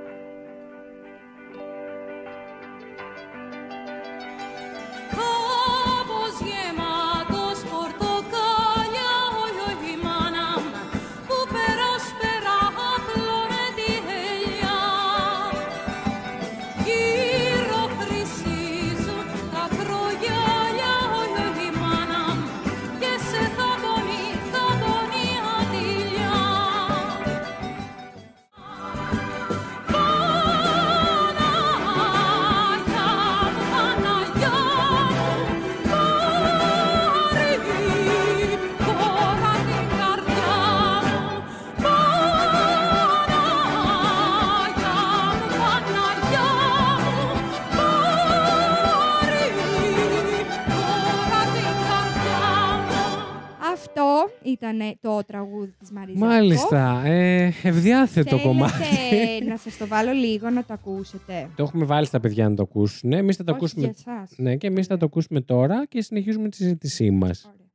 ήταν το τραγούδι της Μαρίζα. Μάλιστα. Ευδιάθετο κομμάτι. Θέλετε να σας το βάλω λίγο να το ακούσετε? Το έχουμε βάλει στα παιδιά να το ακούσουν. Εμείς θα το Όχι ακούσουμε. για εσάς. Ναι, και εμείς θα το ακούσουμε τώρα και συνεχίζουμε τη συζήτησή μας. Ωραία.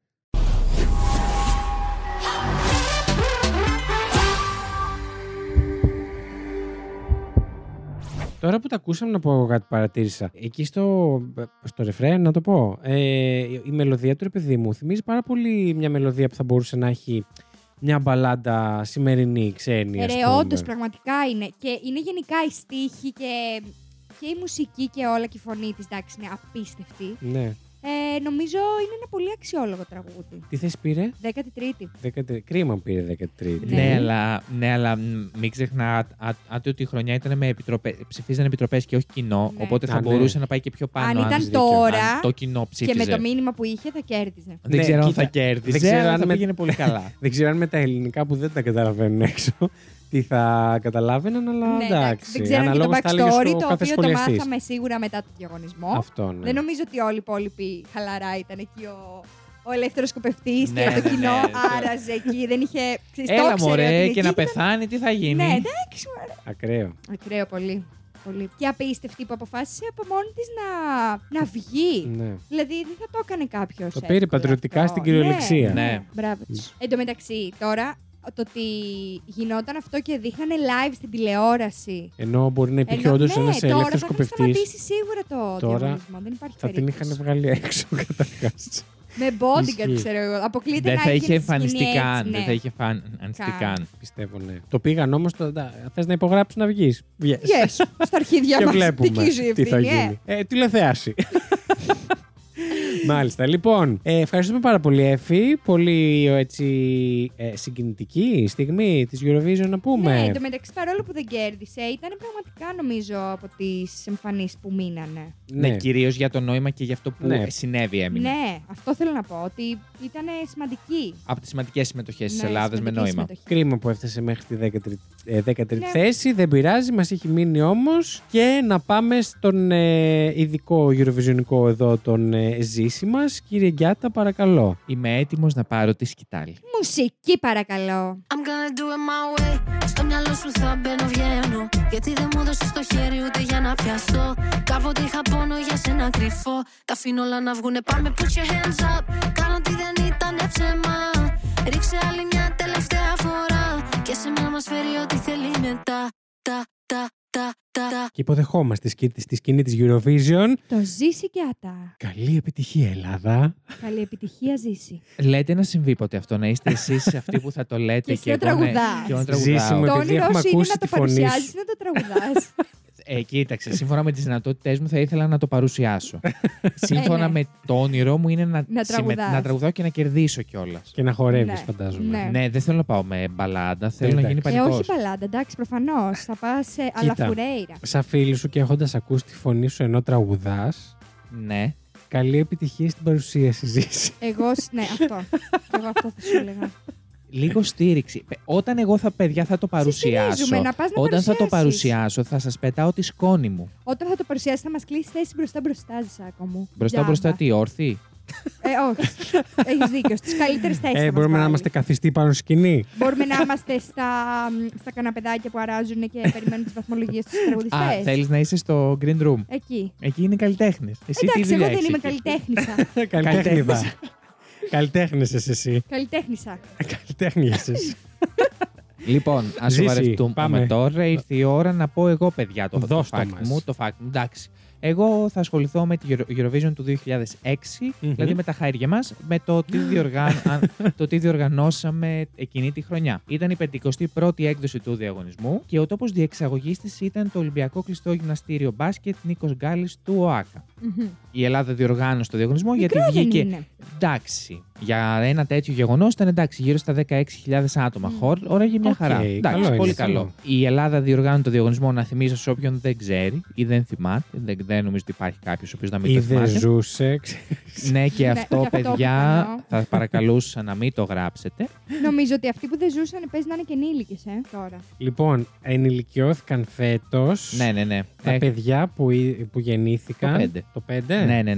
Τώρα που τα ακούσαμε, να πω εγώ κάτι παρατήρησα. Εκεί στο ρεφρέν, να το πω. Η μελωδία του, ρε παιδί μου, θυμίζει πάρα πολύ μια μελωδία που θα μπορούσε να έχει μια μπαλάντα σημερινή, ξένη. ας πούμε. Όντως, πραγματικά είναι. Και είναι γενικά η στίχη και η μουσική και όλα και η φωνή της, εντάξει, είναι απίστευτη. Ναι. Νομίζω είναι ένα πολύ αξιόλογο τραγούδι. Τι θέση πήρε? 13η. Κρίμα που πήρε 13η. Ναι, αλλά μην ξεχνάτε ότι η χρονιά ήταν με επιτροπές. Ψηφίζαν επιτροπές και όχι κοινό. Ναι. Οπότε θα Α, ναι. μπορούσε να πάει και πιο πάνω. Αν ήταν έχεις δίκιο. τώρα Αν το κοινό ψήφιζε. Και με το μήνυμα που είχε θα κέρδιζε. Δεν Ναι, ξέρω αν κοίτα, θα κέρδιζε. δεν ξέρω αλλά αν θα με- πήγαινε πολύ καλά. Δεν ξέρω αν με τα ελληνικά που δεν τα καταλαβαίνουν έξω τι θα καταλάβαιναν, αλλά Ναι, εντάξει. δεν ξέρω και το Αναλόγως θα έλεγες backstory, ο το κάθε οποίο το σχολιαστής. μάθαμε σίγουρα μετά τον διαγωνισμό. Αυτό, ναι. Δεν νομίζω ότι όλοι οι υπόλοιποι χαλαρά ήταν εκεί ο ελεύθερος σκοπευτής Ναι, και το ναι, κοινό ναι. άραζε εκεί. Δεν είχε. Ξέρεις, το Έλα ήξερε ότι μωρέ είναι και εκεί, να ήταν- πεθάνει, τι θα γίνει. Ναι, εντάξει, μωρέ. Ακραίο. Ακραίο πολύ. Πολύ. Και απίστευτη που αποφάσισε από μόνη της να βγει. Ναι. Δηλαδή δεν θα το έκανε κάποιος. Το πήρε πατριωτικά στην κυριολεξία. Ναι. Μπράβο της. Εν τω μεταξύ, τώρα το ότι γινόταν αυτό και δείχνανε live στην τηλεόραση. Ενώ μπορεί να υπήρχε όντως ναι, ένας τώρα ελεύθερος θα είχαν σκοπευτής. σταματήσει σίγουρα το Τώρα διαγωνισμό. Δεν υπάρχει Θα την περίπτωση. είχαν βγάλει έξω καταρχάς. Με bodyguard, Ισχύει. ξέρω εγώ. Αποκλείται Δεν να θα έγινε είχε στη σκηνή εμφανιστεί έτσι, καν. ναι. Δεν θα είχε εμφανιστεί Καν. καν. Πιστεύω, ναι. Το πήγαν όμως. Θες να υπογράψεις να βγεις? Βγες. Yes, στα αρχίδια Και μας. βλέπουμε Δική σου η τι θα ευθύνη, γίνει. Τηλεθέαση. Μάλιστα. Λοιπόν, ευχαριστούμε πάρα πολύ, Εφη. Πολύ έτσι, συγκινητική στιγμή της Eurovision, να πούμε. Ναι, εν τω μεταξύ, παρόλο που δεν κέρδισε, ήταν πραγματικά νομίζω από τις εμφανίσεις που μείνανε. Ναι, κυρίως για το νόημα και για αυτό που Ναι. συνέβη έμεινε. Ναι, αυτό θέλω να πω, ότι ήταν σημαντική. Από τις σημαντικές συμμετοχές της Ναι, Ελλάδας με σημαντική νόημα. συμμετοχή. Κρίμα που έφτασε μέχρι τη 13η Ναι. θέση. Δεν πειράζει, μας έχει μείνει όμως. Και να πάμε στον ειδικό Eurovisionικό εδώ, τον Ζήση μας. Κύριε Γκιάτα, παρακαλώ. Είμαι έτοιμος να πάρω τη σκητάλη. Μουσική, παρακαλώ. I'm gonna do it my way. Στο μυαλό σου θα μπαίνω, βγαίνω. Γιατί δεν μου έδωσες το χέρι ούτε για να πιαστώ. Κάποτε είχα πόνο για σένα κρυφό. Τα αφήνω όλα να βγουνε, πάμε, put your hands up. Κάνω ότι δεν ήταν ψέμα. Ρίξε άλλη μια τελευταία φορά. Και σε μένα μας φέρει ό,τι θέλει μετά. Και υποδεχόμαστε στη σκηνή της Eurovision. Το Ζήση Γκιάτα. Καλή επιτυχία, Ελλάδα. Καλή επιτυχία, Ζήση. Λέτε να συμβεί ποτέ αυτό, να είστε εσείς αυτοί που θα το λέτε Και εσύ εγώ να τραγουδάς. και εγώ να Ζήση μου, τραγουδάω. Το επειδή όνειρό έχουμε σου είναι ακούσει να τη το φωνή σου. παρουσιάζεις, να το τραγουδάς. Κοίταξε, σύμφωνα με τις δυνατότητές μου θα ήθελα να το παρουσιάσω. Σύμφωνα ναι. με το όνειρό μου είναι να τραγουδάς. να τραγουδάω και να κερδίσω κιόλας. Και να χορεύεις, Ναι. φαντάζομαι. Ναι. Ναι, δεν θέλω να πάω με μπαλάντα, θέλω να Εντάξει. γίνει Όχι πανικός. μπαλάντα, εντάξει, προφανώς. Θα πας σε αλαφουρέιρα. Σαν φίλη σου και έχοντας ακούσει τη φωνή σου ενώ τραγουδάς, Ναι. καλή επιτυχία στην παρουσίαση, Ζήση. Ναι, αυτό. Εγώ αυτό θα σου έλεγα. Λίγο στήριξη. Όταν εγώ παιδιά θα το παρουσιάσω, στηρίζουμε, να πας να όταν θα το παρουσιάσεις. παρουσιάσω θα σας πετάω τη σκόνη μου. Όταν θα το παρουσιάσει, θα μας κλείσει θέση μπροστά, Ζησάκο μου. Μπροστά τι, όρθιοι. Όχι. Έχεις δίκιο. Στις καλύτερες θέσεις. θα μας Μπορούμε να βάλει. είμαστε καθιστοί πάνω στη σκηνή. Μπορούμε να είμαστε στα καναπεδάκια που αράζουν και περιμένουν τις βαθμολογίες στους Α, τραγουδιστές. θέλεις να είσαι στο green room. Εκεί. Εκεί είναι καλλιτέχνες. Εσύ τι Εντάξει, δουλειά εγώ δεν έχεις είμαι εκεί? καλλιτέχνησα. Καλλιτέχνηδα. Καλλιτέχνησες εσύ. Καλλιτέχνησα. Καλλιτέχνησες. Λοιπόν, ας Ζήση, σοβαρευτούμε πάμε. τώρα. Ήρθε η ώρα να πω εγώ, παιδιά, το Δώσ' το fact μας. μου. Το fact μου, εντάξει. Εγώ θα ασχοληθώ με τη Eurovision του 2006, δηλαδή με τα χάρια μας, με το τι διοργανώσαμε εκείνη τη χρονιά. Ήταν η 51η έκδοση του διαγωνισμού και ο τόπος διεξαγωγής της ήταν το Ολυμπιακό Κλειστό Γυμναστήριο Μπάσκετ Νίκος Γκάλης του ΟΑΚΑ. Η Ελλάδα διοργάνωσε το διαγωνισμό γιατί Μικρό δεν βγήκε. είναι. Εντάξει. Για ένα τέτοιο γεγονός ήταν εντάξει, γύρω στα 16.000 άτομα. Ώρα για μια Οκ, χαρά. καλό Εντάξει, είναι, πολύ καλό. καλό. Η Ελλάδα διοργάνωσε το διαγωνισμό, να θυμίσω σε όποιον δεν ξέρει ή δεν θυμάται. Δεν νομίζω ότι υπάρχει κάποιο ο οποίο να μην Ή το δεν θυμάται. ζούσε. Ναι, και αυτό, και αυτό παιδιά, πιθανό. θα παρακαλούσα να μην το γράψετε. Νομίζω ότι αυτοί που δεν ζούσαν παίζει να είναι και ενήλικες, τώρα. Λοιπόν, ενηλικιώθηκαν φέτος Ναι. τα παιδιά που γεννήθηκαν. Το 5. Το 5. Ναι.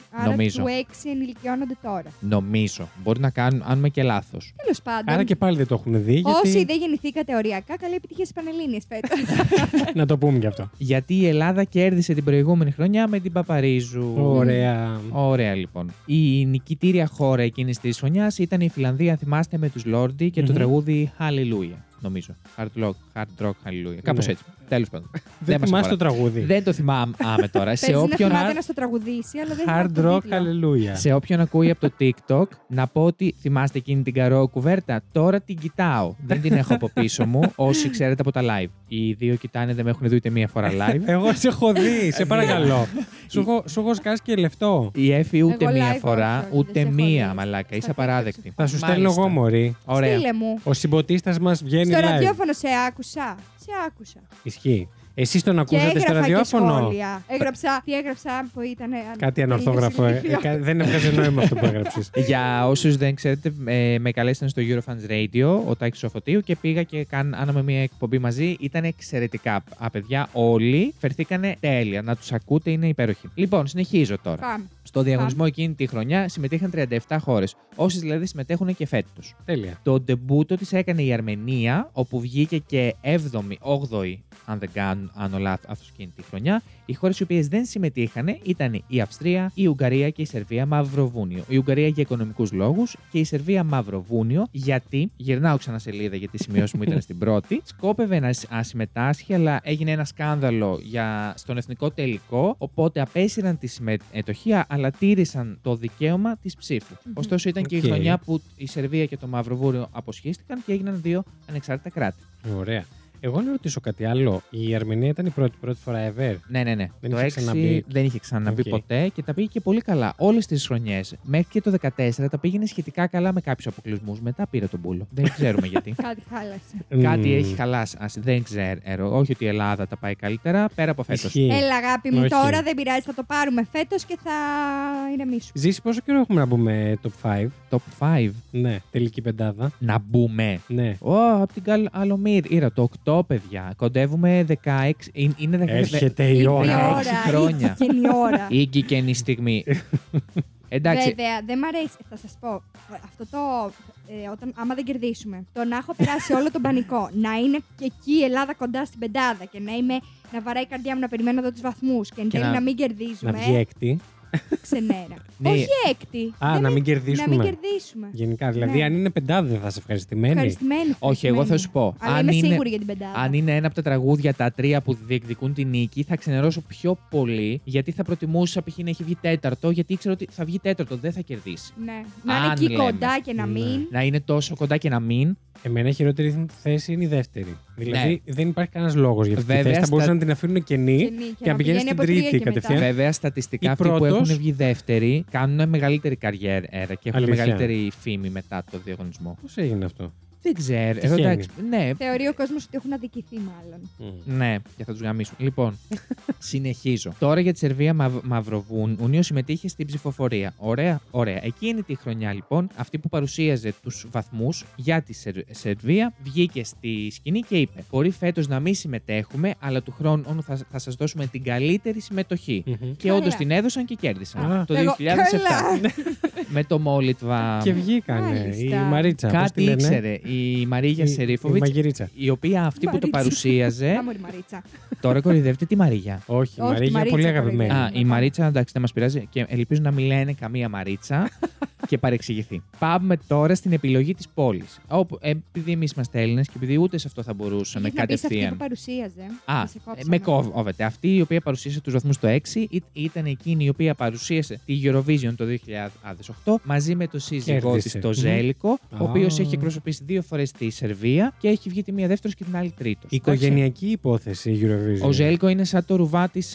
Άρα Νομίζω. του 6 ενηλικιώνονται τώρα. Νομίζω. Μπορεί να κάνουμε και λάθος. Τέλος πάντων. Άρα και πάλι δεν το έχουν δει. Όσοι Γιατί... δεν γεννηθήκατε οριακά, καλή επιτυχία στις Πανελλήνιες φέτος. να το πούμε κι αυτό. Γιατί η Ελλάδα κέρδισε την προηγούμενη χρονιά με την Παπαρίζου. Ωραία. Ωραία, λοιπόν. Η νικητήρια χώρα εκείνη τη χρονιά ήταν η Φιλανδία, θυμάστε, με τους Λόρντι και το τραγούδι Hallelujah. Νομίζω. Hard rock, Hallelujah. Κάπως έτσι. Τέλος πάντων. Δεν μας θυμάσαι το αφορά. τραγούδι. Δεν το θυμάμαι τώρα. Παίζει να θυμάται να στο τραγουδήσει, αλλά δεν θυμάται Hard τον rock, τίτλο. hallelujah. Σε όποιον ακούει από το TikTok, να πω ότι θυμάστε εκείνη την καρό κουβέρτα. Τώρα την κοιτάω. Δεν την έχω από πίσω μου. Όσοι ξέρετε από τα live. Οι δύο κοιτάνε, δεν με έχουν δει ούτε μία φορά live. Εγώ σε έχω δει, σε παρακαλώ. Σου έχω σκάσει και λεφτό. Η Εφη ούτε Εγώ μία live φορά, όχι, ούτε δεν σε έχω μία, δει. μαλάκα. Είσαι Στα απαράδεκτη. Θα σου στέλνω Μάλιστα. εγώ, Μωρή. Ωραία. Στείλε μου. Ο συμποτίστας μας βγαίνει Στο live. ραδιόφωνο σε άκουσα. Σε άκουσα. Ισχύει. Εσείς τον Και ακούσατε στο έγραφα και ραδιόφωνο. σχόλια. Τι έγραψα που ήταν. Κάτι ανορθόγραφο. Δεν έβγαζε νόημα αυτό που έγραψες. Για όσους δεν ξέρετε, με καλέσαν στο Eurofans Radio, ο Τάκης ο Φωτίου, και πήγα και κάναμε μια εκπομπή μαζί. Ήταν εξαιρετικά. Παιδιά, όλοι φερθήκανε τέλεια. Να τους ακούτε, είναι υπέροχοι. Λοιπόν, συνεχίζω τώρα. Πάμε. Στο διαγωνισμό εκείνη τη χρονιά συμμετείχαν 37 χώρες. Όσες δηλαδή συμμετέχουν και φέτος. Τέλεια. Το ντεμπούτο της έκανε η Αρμενία, όπου βγήκε και 7η, 8η, αν δεν κάνω λάθος εκείνη τη χρονιά. Οι χώρες οι οποίες δεν συμμετείχαν ήταν η Αυστρία, η Ουγγαρία και η Σερβία Μαυροβούνιο. Η Ουγγαρία για οικονομικούς λόγους και η Σερβία Μαυροβούνιο γιατί, γυρνάω ξανά σελίδα γιατί η σημειώση μου ήταν στην πρώτη, σκόπευε να συμμετάσχει, αλλά έγινε ένα σκάνδαλο στον εθνικό τελικό, οπότε απέσυραν τη συμμετοχή, αλλά τήρησαν το δικαίωμα της ψήφου. Ωστόσο, ήταν και η Οκ. χρονιά που η Σερβία και το Μαυροβούνιο αποσχίστηκαν και έγιναν δύο ανεξάρτητα κράτη. Ωραία. Εγώ να ρωτήσω κάτι άλλο. Η Αρμενία ήταν η πρώτη φορά ever. Ναι. Δεν Το είχε 6 ξαναμπεί. δεν είχε ξαναμπεί Οκ. ποτέ και τα πήγε και πολύ καλά όλες τις χρονιές. Μέχρι και το 14 τα πήγαινε σχετικά καλά με κάποιους αποκλεισμούς. Μετά πήρε τον πούλο. Δεν ξέρουμε γιατί. Κάτι χάλασε. Κάτι έχει χαλάσει. Δεν ξέρω. Όχι ότι η Ελλάδα τα πάει καλύτερα πέρα από φέτος. Ισχύει. Έλα, αγάπη μου, Όχι. τώρα δεν πειράζει. Θα το πάρουμε φέτος και θα ηρεμήσουμε. Ζήσει πόσο καιρό έχουμε να μπούμε top 5. Top 5. Ναι, τελική πεντάδα. Να μπούμε. Ναι. Από την Καλομήρ. Ήρα το 8, παιδιά. Κοντεύουμε 16. Είναι 16. Έρχεται η Ήρθε ώρα. 16 χρόνια. Και είναι η ώρα. Ήγηκε η στιγμή. Εντάξει. Βέβαια, δεν μ' αρέσει. Θα σας πω. Αυτό το. Άμα δεν κερδίσουμε. Το να έχω περάσει όλο τον πανικό. Να είναι και εκεί η Ελλάδα κοντά στην πεντάδα. Και να βαράει η καρδιά μου να περιμένω εδώ τους βαθμούς. Και εν τέλει να μην κερδίζουμε. Να βγει έκτη. Ξενέρα. Ναι. Όχι έκτη. Να μην κερδίσουμε. Να μην κερδίσουμε. Γενικά, δηλαδή, Ναι. αν είναι πεντάδα, δεν θα είσαι ευχαριστημένη. Ευχαριστημένη. Όχι, εγώ θα σου πω. Αλλά είμαι σίγουρη για την πεντάδα. Αν είναι ένα από τα τραγούδια, τα τρία που διεκδικούν την νίκη, θα ξενερώσω πιο πολύ, γιατί θα προτιμούσα π.χ. να έχει βγει τέταρτο, γιατί ήξερα ότι θα βγει τέταρτο, δεν θα κερδίσει. Ναι. Να είναι Αν εκεί λέμε. κοντά και να μην. Να είναι τόσο κοντά και να μην. Εμένα η χειρότερη θέση είναι η δεύτερη. Δηλαδή Ναι. δεν υπάρχει κανένα λόγο για αυτή τη Βέβαια, θέση. Θα στα- μπορούσαν να την αφήνουν κενή Κενή και να πηγαίνει στην από τρία τρίτη και κατευθείαν. Βέβαια, στατιστικά Ή αυτοί που πρώτος. έχουν βγει δεύτεροι κάνουν μεγαλύτερη καριέρα και έχουν Αλήθεια. μεγαλύτερη φήμη μετά το διαγωνισμό. Πώ έγινε αυτό. Δεν ξέρω. Τυχαίνει. Εντάξει, ναι, Θεωρεί ο κόσμος ότι έχουν αδικηθεί, μάλλον. ναι, και θα του γαμίσουν. Λοιπόν, συνεχίζω. Τώρα για τη Σερβία Μαυροβούνιο συμμετείχε στην ψηφοφορία. Ωραία. Εκείνη τη χρονιά, λοιπόν, αυτή που παρουσίαζε τους βαθμούς για τη Σερβία βγήκε στη σκηνή και είπε: Μπορεί φέτος να μην συμμετέχουμε, αλλά του χρόνου θα σας δώσουμε την καλύτερη συμμετοχή. Και Καλά. όντως την έδωσαν και κέρδισαν. Α. Το Εγώ- 2007. Καλά. Με το Μόλιτβα. Και βγήκανε. Μάλιστα. Η Μαρίτσα. πώς τη Κάτι λένε? ήξερε η Μαρίγια Η Σερίφοβιτς, Μαγειρίτσα. η οποία αυτή που το Μαρίτσα. παρουσίαζε. Να μου η Μαρίτσα. Τώρα κοροϊδεύεται τη Μαρίγια. Όχι, η Όχι, Μαρίγια Μαρίτσα πολύ κοροϊδεύει. αγαπημένη. Α, η Μαρίτσα, εντάξει, δεν μας πειράζει και ελπίζω να μην λένε καμία Μαρίτσα και παρεξηγηθεί. Πάμε τώρα στην επιλογή της πόλης. Επειδή εμείς είμαστε Έλληνες και επειδή ούτε σε αυτό θα μπορούσαμε Είχες να πεις αυτή που κατευθείαν. παρουσίαζε. Α, Θα σε κόψω, με ναι. κόβεται. Αυτή η οποία παρουσίασε τους βαθμούς το 6 ήταν εκείνη η οποία παρουσίασε τη Eurovision το 2008 μαζί με τον σύζυγό της, Κέρδισε. τον Ζέλικο, ο Α. οποίος έχει εκπροσωπήσει 2 φορές τη Σερβία και έχει βγει τη μία δεύτερος και την άλλη τρίτος. Οικογενειακή υπόθεση η Eurovision. Ο Ζέλικο είναι σαν το ρουβά της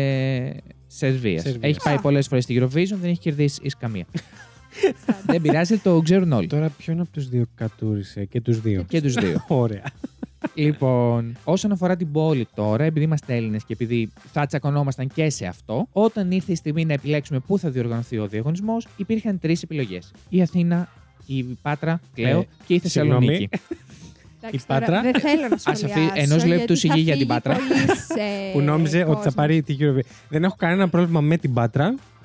Σερβίας. Σερβίας. Έχει πάει πολλές φορές στη Eurovision, δεν έχει κερδίσει εις καμία. Δεν πειράζει, το ξέρουν όλοι. Τώρα ποιον από τους δύο κατούρισε και τους δύο. Και τους δύο. Ωραία. Λοιπόν, όσον αφορά την πόλη τώρα, επειδή είμαστε Έλληνες και επειδή θα τσακωνόμασταν και σε αυτό, όταν ήρθε η στιγμή να επιλέξουμε πού θα διοργανωθεί ο διαγωνισμός, υπήρχαν 3 επιλογές. Η Αθήνα, η Πάτρα, Κλέο και η συγγνώμη. Θεσσαλονίκη. Εντάξει, Η Πάτρα. τώρα Δεν θέλω να αφήσει σχολιάσω. ενός λεπτού γιατί σιγή θα για την φύγει Πάτρα. πολύς, Που νόμιζε ότι θα κόσμος. πάρει τη Eurovision. Δεν έχω κανένα πρόβλημα με την Πάτρα.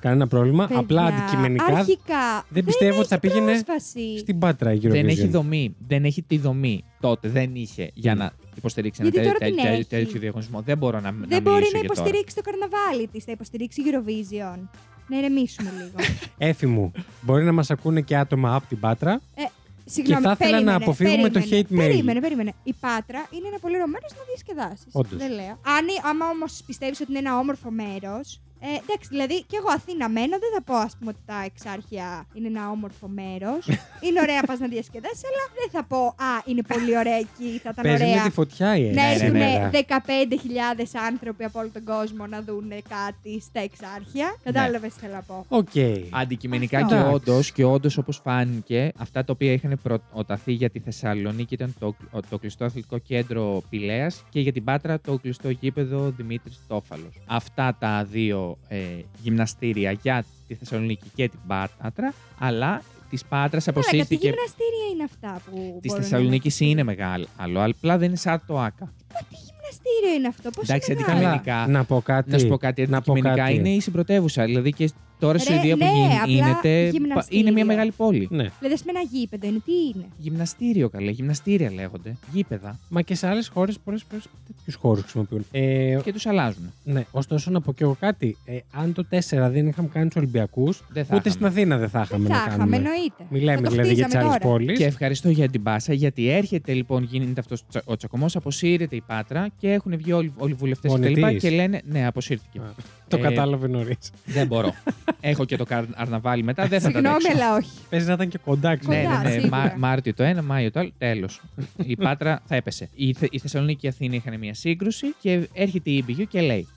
κανένα πρόβλημα. Παιδιά, Απλά αντικειμενικά αρχικά, δεν πιστεύω ότι θα έχει πήγαινε πρόσβαση. στην Πάτρα η Eurovision. Δεν έχει δομή. Δεν έχει τη δομή. Τότε δεν είχε για να υποστηρίξει ένα Γιατί τώρα την έχει. τέτοιο διαγωνισμό. Δεν μπορώ να Δεν μιλήσω μπορεί να για τώρα. υποστηρίξει το καρναβάλι της, θα υποστηρίξει Eurovision. Να ηρεμήσουμε λίγο. Έφη μου, μπορεί να μας ακούνε και άτομα από την Πάτρα. Συγγνώμη, Και θα ήθελα να αποφύγουμε το hate mail. Περίμενε. Η Πάτρα είναι ένα πολύ ωραίο μέρος να διασκεδάσεις. Όντως. Δεν λέω. Άμα όμως πιστεύεις ότι είναι ένα όμορφο μέρος. Εντάξει, δηλαδή και εγώ Αθήνα μένω, δεν θα πω ας πούμε ότι τα Εξάρχεια είναι ένα όμορφο μέρος. Είναι ωραία να πας να διασκεδάσεις, αλλά δεν θα πω είναι πολύ ωραία εκεί, θα ήταν Παίζει ωραία. με τη φωτιά η Να Έλληνα έρθουν σήμερα. 15.000 άνθρωποι από όλο τον κόσμο να δουν κάτι στα Εξάρχεια. Κατάλαβες τι θέλω να πω. Οκ. Αντικειμενικά Αυτό. και όντως όπως φάνηκε, αυτά τα οποία είχαν προταθεί για τη Θεσσαλονίκη ήταν το κλειστό αθλητικό κέντρο Πηλαίας και για την Πάτρα το κλειστό γήπεδο Δημήτρης Τόφαλος. Αυτά τα δύο γυμναστήρια για τη Θεσσαλονίκη και την Πάτρα, αλλά της Πάτρας Αλλά τι αποσύρθηκε. γυμναστήρια είναι αυτά που. Της μπορούν Θεσσαλονίκης να είναι μεγάλο, απλά δεν είναι σαν το ΆΚΑ. Τι γυμναστήριο είναι αυτό, πώς Εντάξει, είναι αντικειμενικά. μεγάλο. Καλά, να πω κάτι. Να σου πω κάτι, Να πω αντικειμενικά κάτι. είναι η συμπρωτεύουσα. Δηλαδή και τώρα στη Ρε, Σουηδία ναι, που απλά γίνεται, γυμναστήριο. είναι μια μεγάλη πόλη. Ναι. Δηλαδή, ας πούμε ένα γήπεδο είναι, τι είναι. Γυμναστήριο καλέ, γυμναστήρια λέγονται. Γήπεδα. Μα και σε άλλες χώρες πολλές φορές τέτοιους χώρους χρησιμοποιούν. Και τους αλλάζουν. Ναι, ωστόσο να πω και εγώ κάτι. Αν το 4 δεν είχαμε κάνει τους Ολυμπιακούς, Δεν θα ούτε είχαμε. στην Αθήνα δεν θα είχαμε Δεν να θα κάνουμε. είχαμε, εννοείται. Μιλάμε Θα το δηλαδή για τις χτίζαμε άλλες τώρα. πόλεις. Και ευχαριστώ για την πάσα, γιατί έρχεται λοιπόν, γίνεται αυτός ο τσακωμός, αποσύρεται η Πάτρα και έχουν βγει όλοι οι βουλευτές Γονητής. και λένε ναι, αποσύρθηκε. Α, Το κατάλαβε νωρίς. Δεν μπορώ. Έχω και το καρναβάλι μετά, δεν θα τα Συγγνώμη, αντέξω. αλλά όχι. Παίζει να ήταν και κοντά, ξέρω. Κοντά. Ναι. σίγουρα. Μάρτιο το ένα, Μάιο το άλλο. Τέλος. Η Πάτρα θα έπεσε. Η Θεσσαλονίκη και η Αθήνα είχαν μια σύγκρουση και έρχεται η EBU και λέει: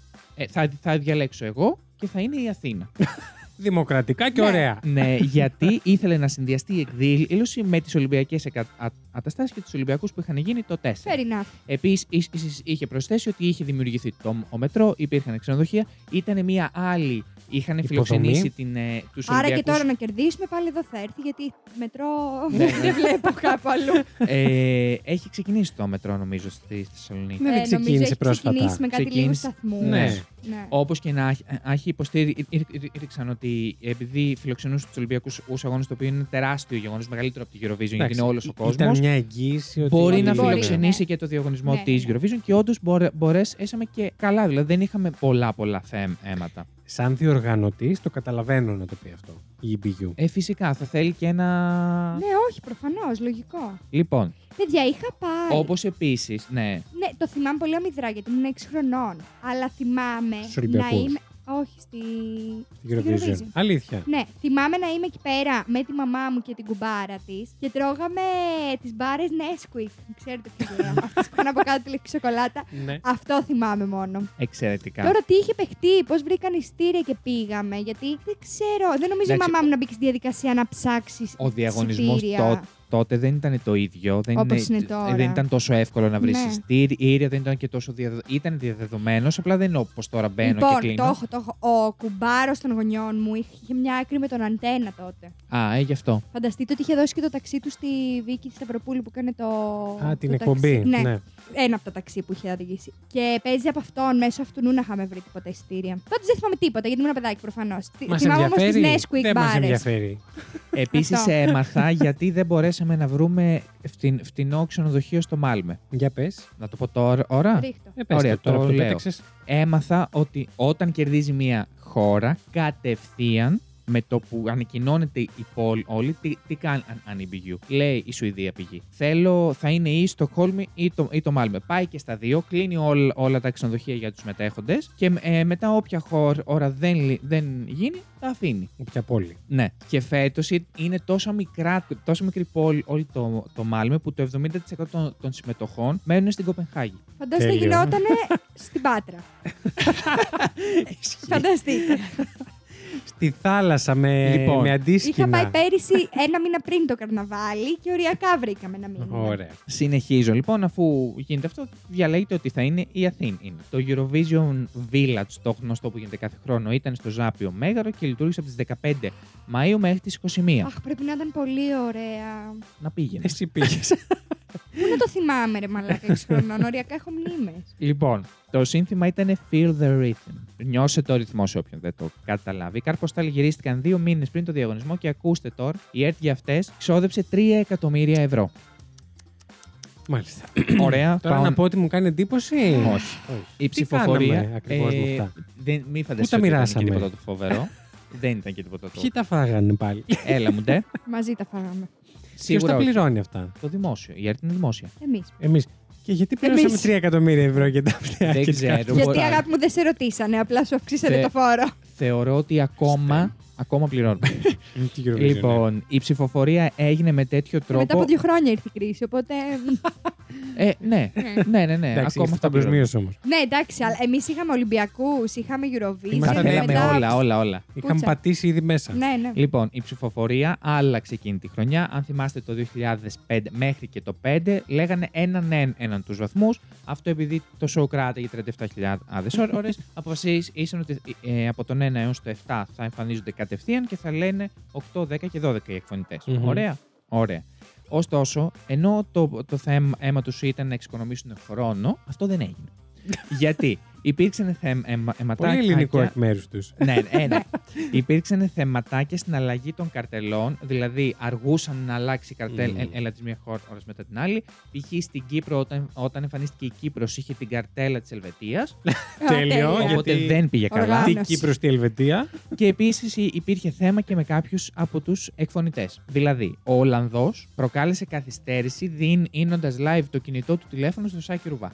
θα διαλέξω εγώ και θα είναι η Αθήνα. Δημοκρατικά και Ναι. ωραία. Ναι, γιατί ήθελε να συνδυαστεί η εκδήλωση με τις Ολυμπιακές Αταστάσεις και τους Ολυμπιακούς που είχαν γίνει το 4. Fair enough. Επίσης, είχε προσθέσει ότι είχε δημιουργηθεί ο μετρό, υπήρχαν ξενοδοχεία, ήταν μια άλλη. Είχαν φιλοξενήσει τους Άρα και Ολυμπιακούς. τώρα να κερδίσουμε, πάλι εδώ θα έρθει, γιατί μετρό Ναι, ναι. δεν βλέπω κάπου αλλού. Έχει ξεκινήσει το μετρό, νομίζω, στη Θεσσαλονίκη. Ναι, δεν Νομίζω ξεκίνησε έχει πρόσφατα. ξεκινήσει με κάτι λίγους Ξεκίνησε. σταθμούς. Ναι. Ναι. Όπως και να έχει ρίξαν ότι επειδή φιλοξενούσε τους Ολυμπιακούς αγώνες, το οποίο είναι τεράστιο γεγονός, μεγαλύτερο από τη Eurovision, γιατί είναι όλος ο κόσμος. Ήταν μια εγγύηση ότι. Μπορεί να Μπορεί, φιλοξενήσει ναι. και το διαγωνισμό Ναι, της ναι. Eurovision και όντως μπορέσαμε και καλά. Δηλαδή δεν είχαμε πολλά θέματα. Σαν διοργανωτής το καταλαβαίνω να το πει αυτό. Η EBU. Φυσικά θα θέλει και ένα. Ναι, όχι, προφανώς, λογικό. Λοιπόν, Παιδιά, είχα πάει. όπως επίσης, ναι. Ναι, το θυμάμαι πολύ αμυδρά γιατί ήμουν 6 χρονών. Αλλά θυμάμαι Στους να Ολυμπιακούς. είμαι. Όχι, στη Eurovision. Αλήθεια. Ναι, θυμάμαι να είμαι εκεί πέρα με τη μαμά μου και την κουμπάρα τη και τρώγαμε τις μπάρες Nesquik. Ξέρετε τι λέω. Αυτές που είχαν από κάτω τη λευκή σοκολάτα. Ναι. Αυτό θυμάμαι μόνο. Εξαιρετικά. Τώρα τι είχε παιχτεί, πώς βρήκαν ειστήρια και πήγαμε. Γιατί δεν ξέρω, δεν νομίζω η Εντάξει, μαμά μου να μπήκε στη διαδικασία να ψάξει. Ο διαγωνισμός τότε δεν ήταν το ίδιο. Όπως είναι τώρα. Δεν ήταν τόσο εύκολο να βρει Ναι. ειστήρια, δεν ήταν και τόσο ήταν διαδεδομένος, απλά δεν είναι όπως τώρα μπαίνω Λοιπόν, και κλείνω. το έχω. Ο κουμπάρος των γονιών μου είχε μια άκρη με τον αντένα τότε. Γι' αυτό. Φανταστείτε ότι είχε δώσει και το ταξί του στη Βίκη τη Σταυροπούλου που έκανε το. Α, την το εκπομπή. ταξί. Ναι. Ναι. Ένα από τα ταξί που είχε οδηγήσει. Και παίζει από αυτόν, μέσω αυτού να είχαμε βρει τίποτα ειστήρια. Πάντω δεν θυμάμαι τίποτα, γιατί ήμουν παιδάκι προφανώς. Μας Θυμάμαι όμως τις ενδιαφέρει. Nesquik Δεν μας μπάρες. ενδιαφέρει. Επίσης Αυτό. έμαθα γιατί δεν μπορέσαμε να βρούμε φτηνό ξενοδοχείο στο Μάλμε. Για πες. Να το πω τώρα. Ρίχτω. Πες Ωραία, το, τώρα το που το λέω. πέταξες. Έμαθα ότι όταν κερδίζει μια χώρα, κατευθείαν με το που ανακοινώνεται η πόλη όλη, τι κάνει αν η BU. Λέει η Σουηδία πηγή. Θα είναι ή η Στοκχόλμη ή το Μάλμε. Πάει και στα δύο, κλείνει όλα τα ξενοδοχεία για τους μετέχοντες και μετά όποια ώρα δεν γίνει, τα αφήνει. Όποια πόλη. Ναι. Και φέτος είναι τόσο μικρή πόλη όλη το Μάλμε που το 70% των συμμετοχών μένουν στην Κοπενχάγη. Φαντάζομαι Τέλειο. γινότανε στην Πάτρα. Φανταστείτε. Στη θάλασσα με, Λοιπόν, με αντίσκηνα. Είχα πάει πέρυσι ένα μήνα πριν το καρναβάλι και οριακά βρήκαμε ένα μήνα. Ωραία. Συνεχίζω λοιπόν, αφού γίνεται αυτό, διαλέγετε ότι θα είναι η Αθήνα. Το Eurovision Village, το γνωστό που γίνεται κάθε χρόνο, ήταν στο Ζάπιο Μέγαρο και λειτουργήσε από τις 15 Μαΐου μέχρι τις 21. Αχ, πρέπει να ήταν πολύ ωραία. Να πήγαινε. Εσύ πήγες. Πού να το θυμάμαι, ρε μαλάκα, 6 χρονών. Οριακά έχω μνήμες. Λοιπόν, το σύνθημα ήταν Feel the Rhythm. Νιώσε το ρυθμό σε όποιον δεν το καταλάβει. Οι Καρποστάλ γυρίστηκαν 2 μήνες πριν το διαγωνισμό και ακούστε τώρα, η ΕΡΤ για αυτές ξόδεψε 3 εκατομμύρια ευρώ. Μάλιστα. Ωραία. Τώρα να πω ότι μου κάνει εντύπωση. Όχι. Η ψηφοφορία. Ακριβώς με αυτά. Μη τα φανταστείτε ότι ήταν και μοιράσαμε? τίποτα το φοβερό. Δεν ήταν και τίποτα το. Ποιοι τα φάγανε πάλι. Έλα μου ντε. Μαζί τα φάγαμε. Ποιος Σίγουρα τα όχι. πληρώνει αυτά? Το δημόσιο. Η ΕΡΤ είναι δημόσια. Εμείς. Εμείς. Και γιατί πληρώσαμε Εμείς. 3 εκατομμύρια ευρώ για τα αυτιά? Δεν και ξέρω. τα- Γιατί Μπορεί- αγάπη μου δεν σε ρωτήσανε, απλά σου αυξήσανε Θε- το φόρο. Θεωρώ ότι ακόμα πληρώνουμε. Τι Eurovision, Λοιπόν, η ψηφοφορία έγινε με τέτοιο Και μετά τρόπο. από 2 χρόνια ήρθε η κρίση, οπότε. Ναι. Εντάξει, Ακόμα αυτά προσμείωσε όμως. Ναι, εντάξει, αλλά εμείς είχαμε Ολυμπιακούς, είχαμε Eurovision. Τα Ήμασταν και θέλαμε μετά- όλα. Είχαμε Κούτσα. πατήσει ήδη μέσα. Ναι, ναι. Λοιπόν, η ψηφοφορία άλλαξε εκείνη τη χρονιά. Αν θυμάστε το 2005 μέχρι και το 5, λέγανε έναν τους βαθμούς. Αυτό επειδή το show κράταγε 37.000 ώρες, αποφασίσαν ότι από τον 1 έως το 7 θα εμφανίζονται κατευθείαν και θα λένε 8, 10 και 12 οι εκφωνητές. Μμμ. Ωραία. Ωστόσο, ενώ το θέμα τους ήταν να εξοικονομήσουν χρόνο, αυτό δεν έγινε. Γιατί υπήρξαν αιματάκια. Πολύ ελληνικό εκ μέρους τους. Ναι. Υπήρξαν θεματάκια στην αλλαγή των καρτελών, δηλαδή αργούσαν να αλλάξει καρτέλ, έλα της μία χώρα μετά την άλλη. Π.χ. στην Κύπρο, όταν εμφανίστηκε η Κύπρος, είχε την καρτέλα της Ελβετίας. Τέλειο, τέλεια. Οπότε γιατί δεν πήγε καλά. Οργάνωση. τι Κύπρος, τι Ελβετία. Και επίσης υπήρχε θέμα και με κάποιους από τους εκφωνητές. Δηλαδή, ο Ολλανδός προκάλεσε καθυστέρηση δίνοντας live το κινητό του τηλέφωνο στο Σάκη Ρουβά.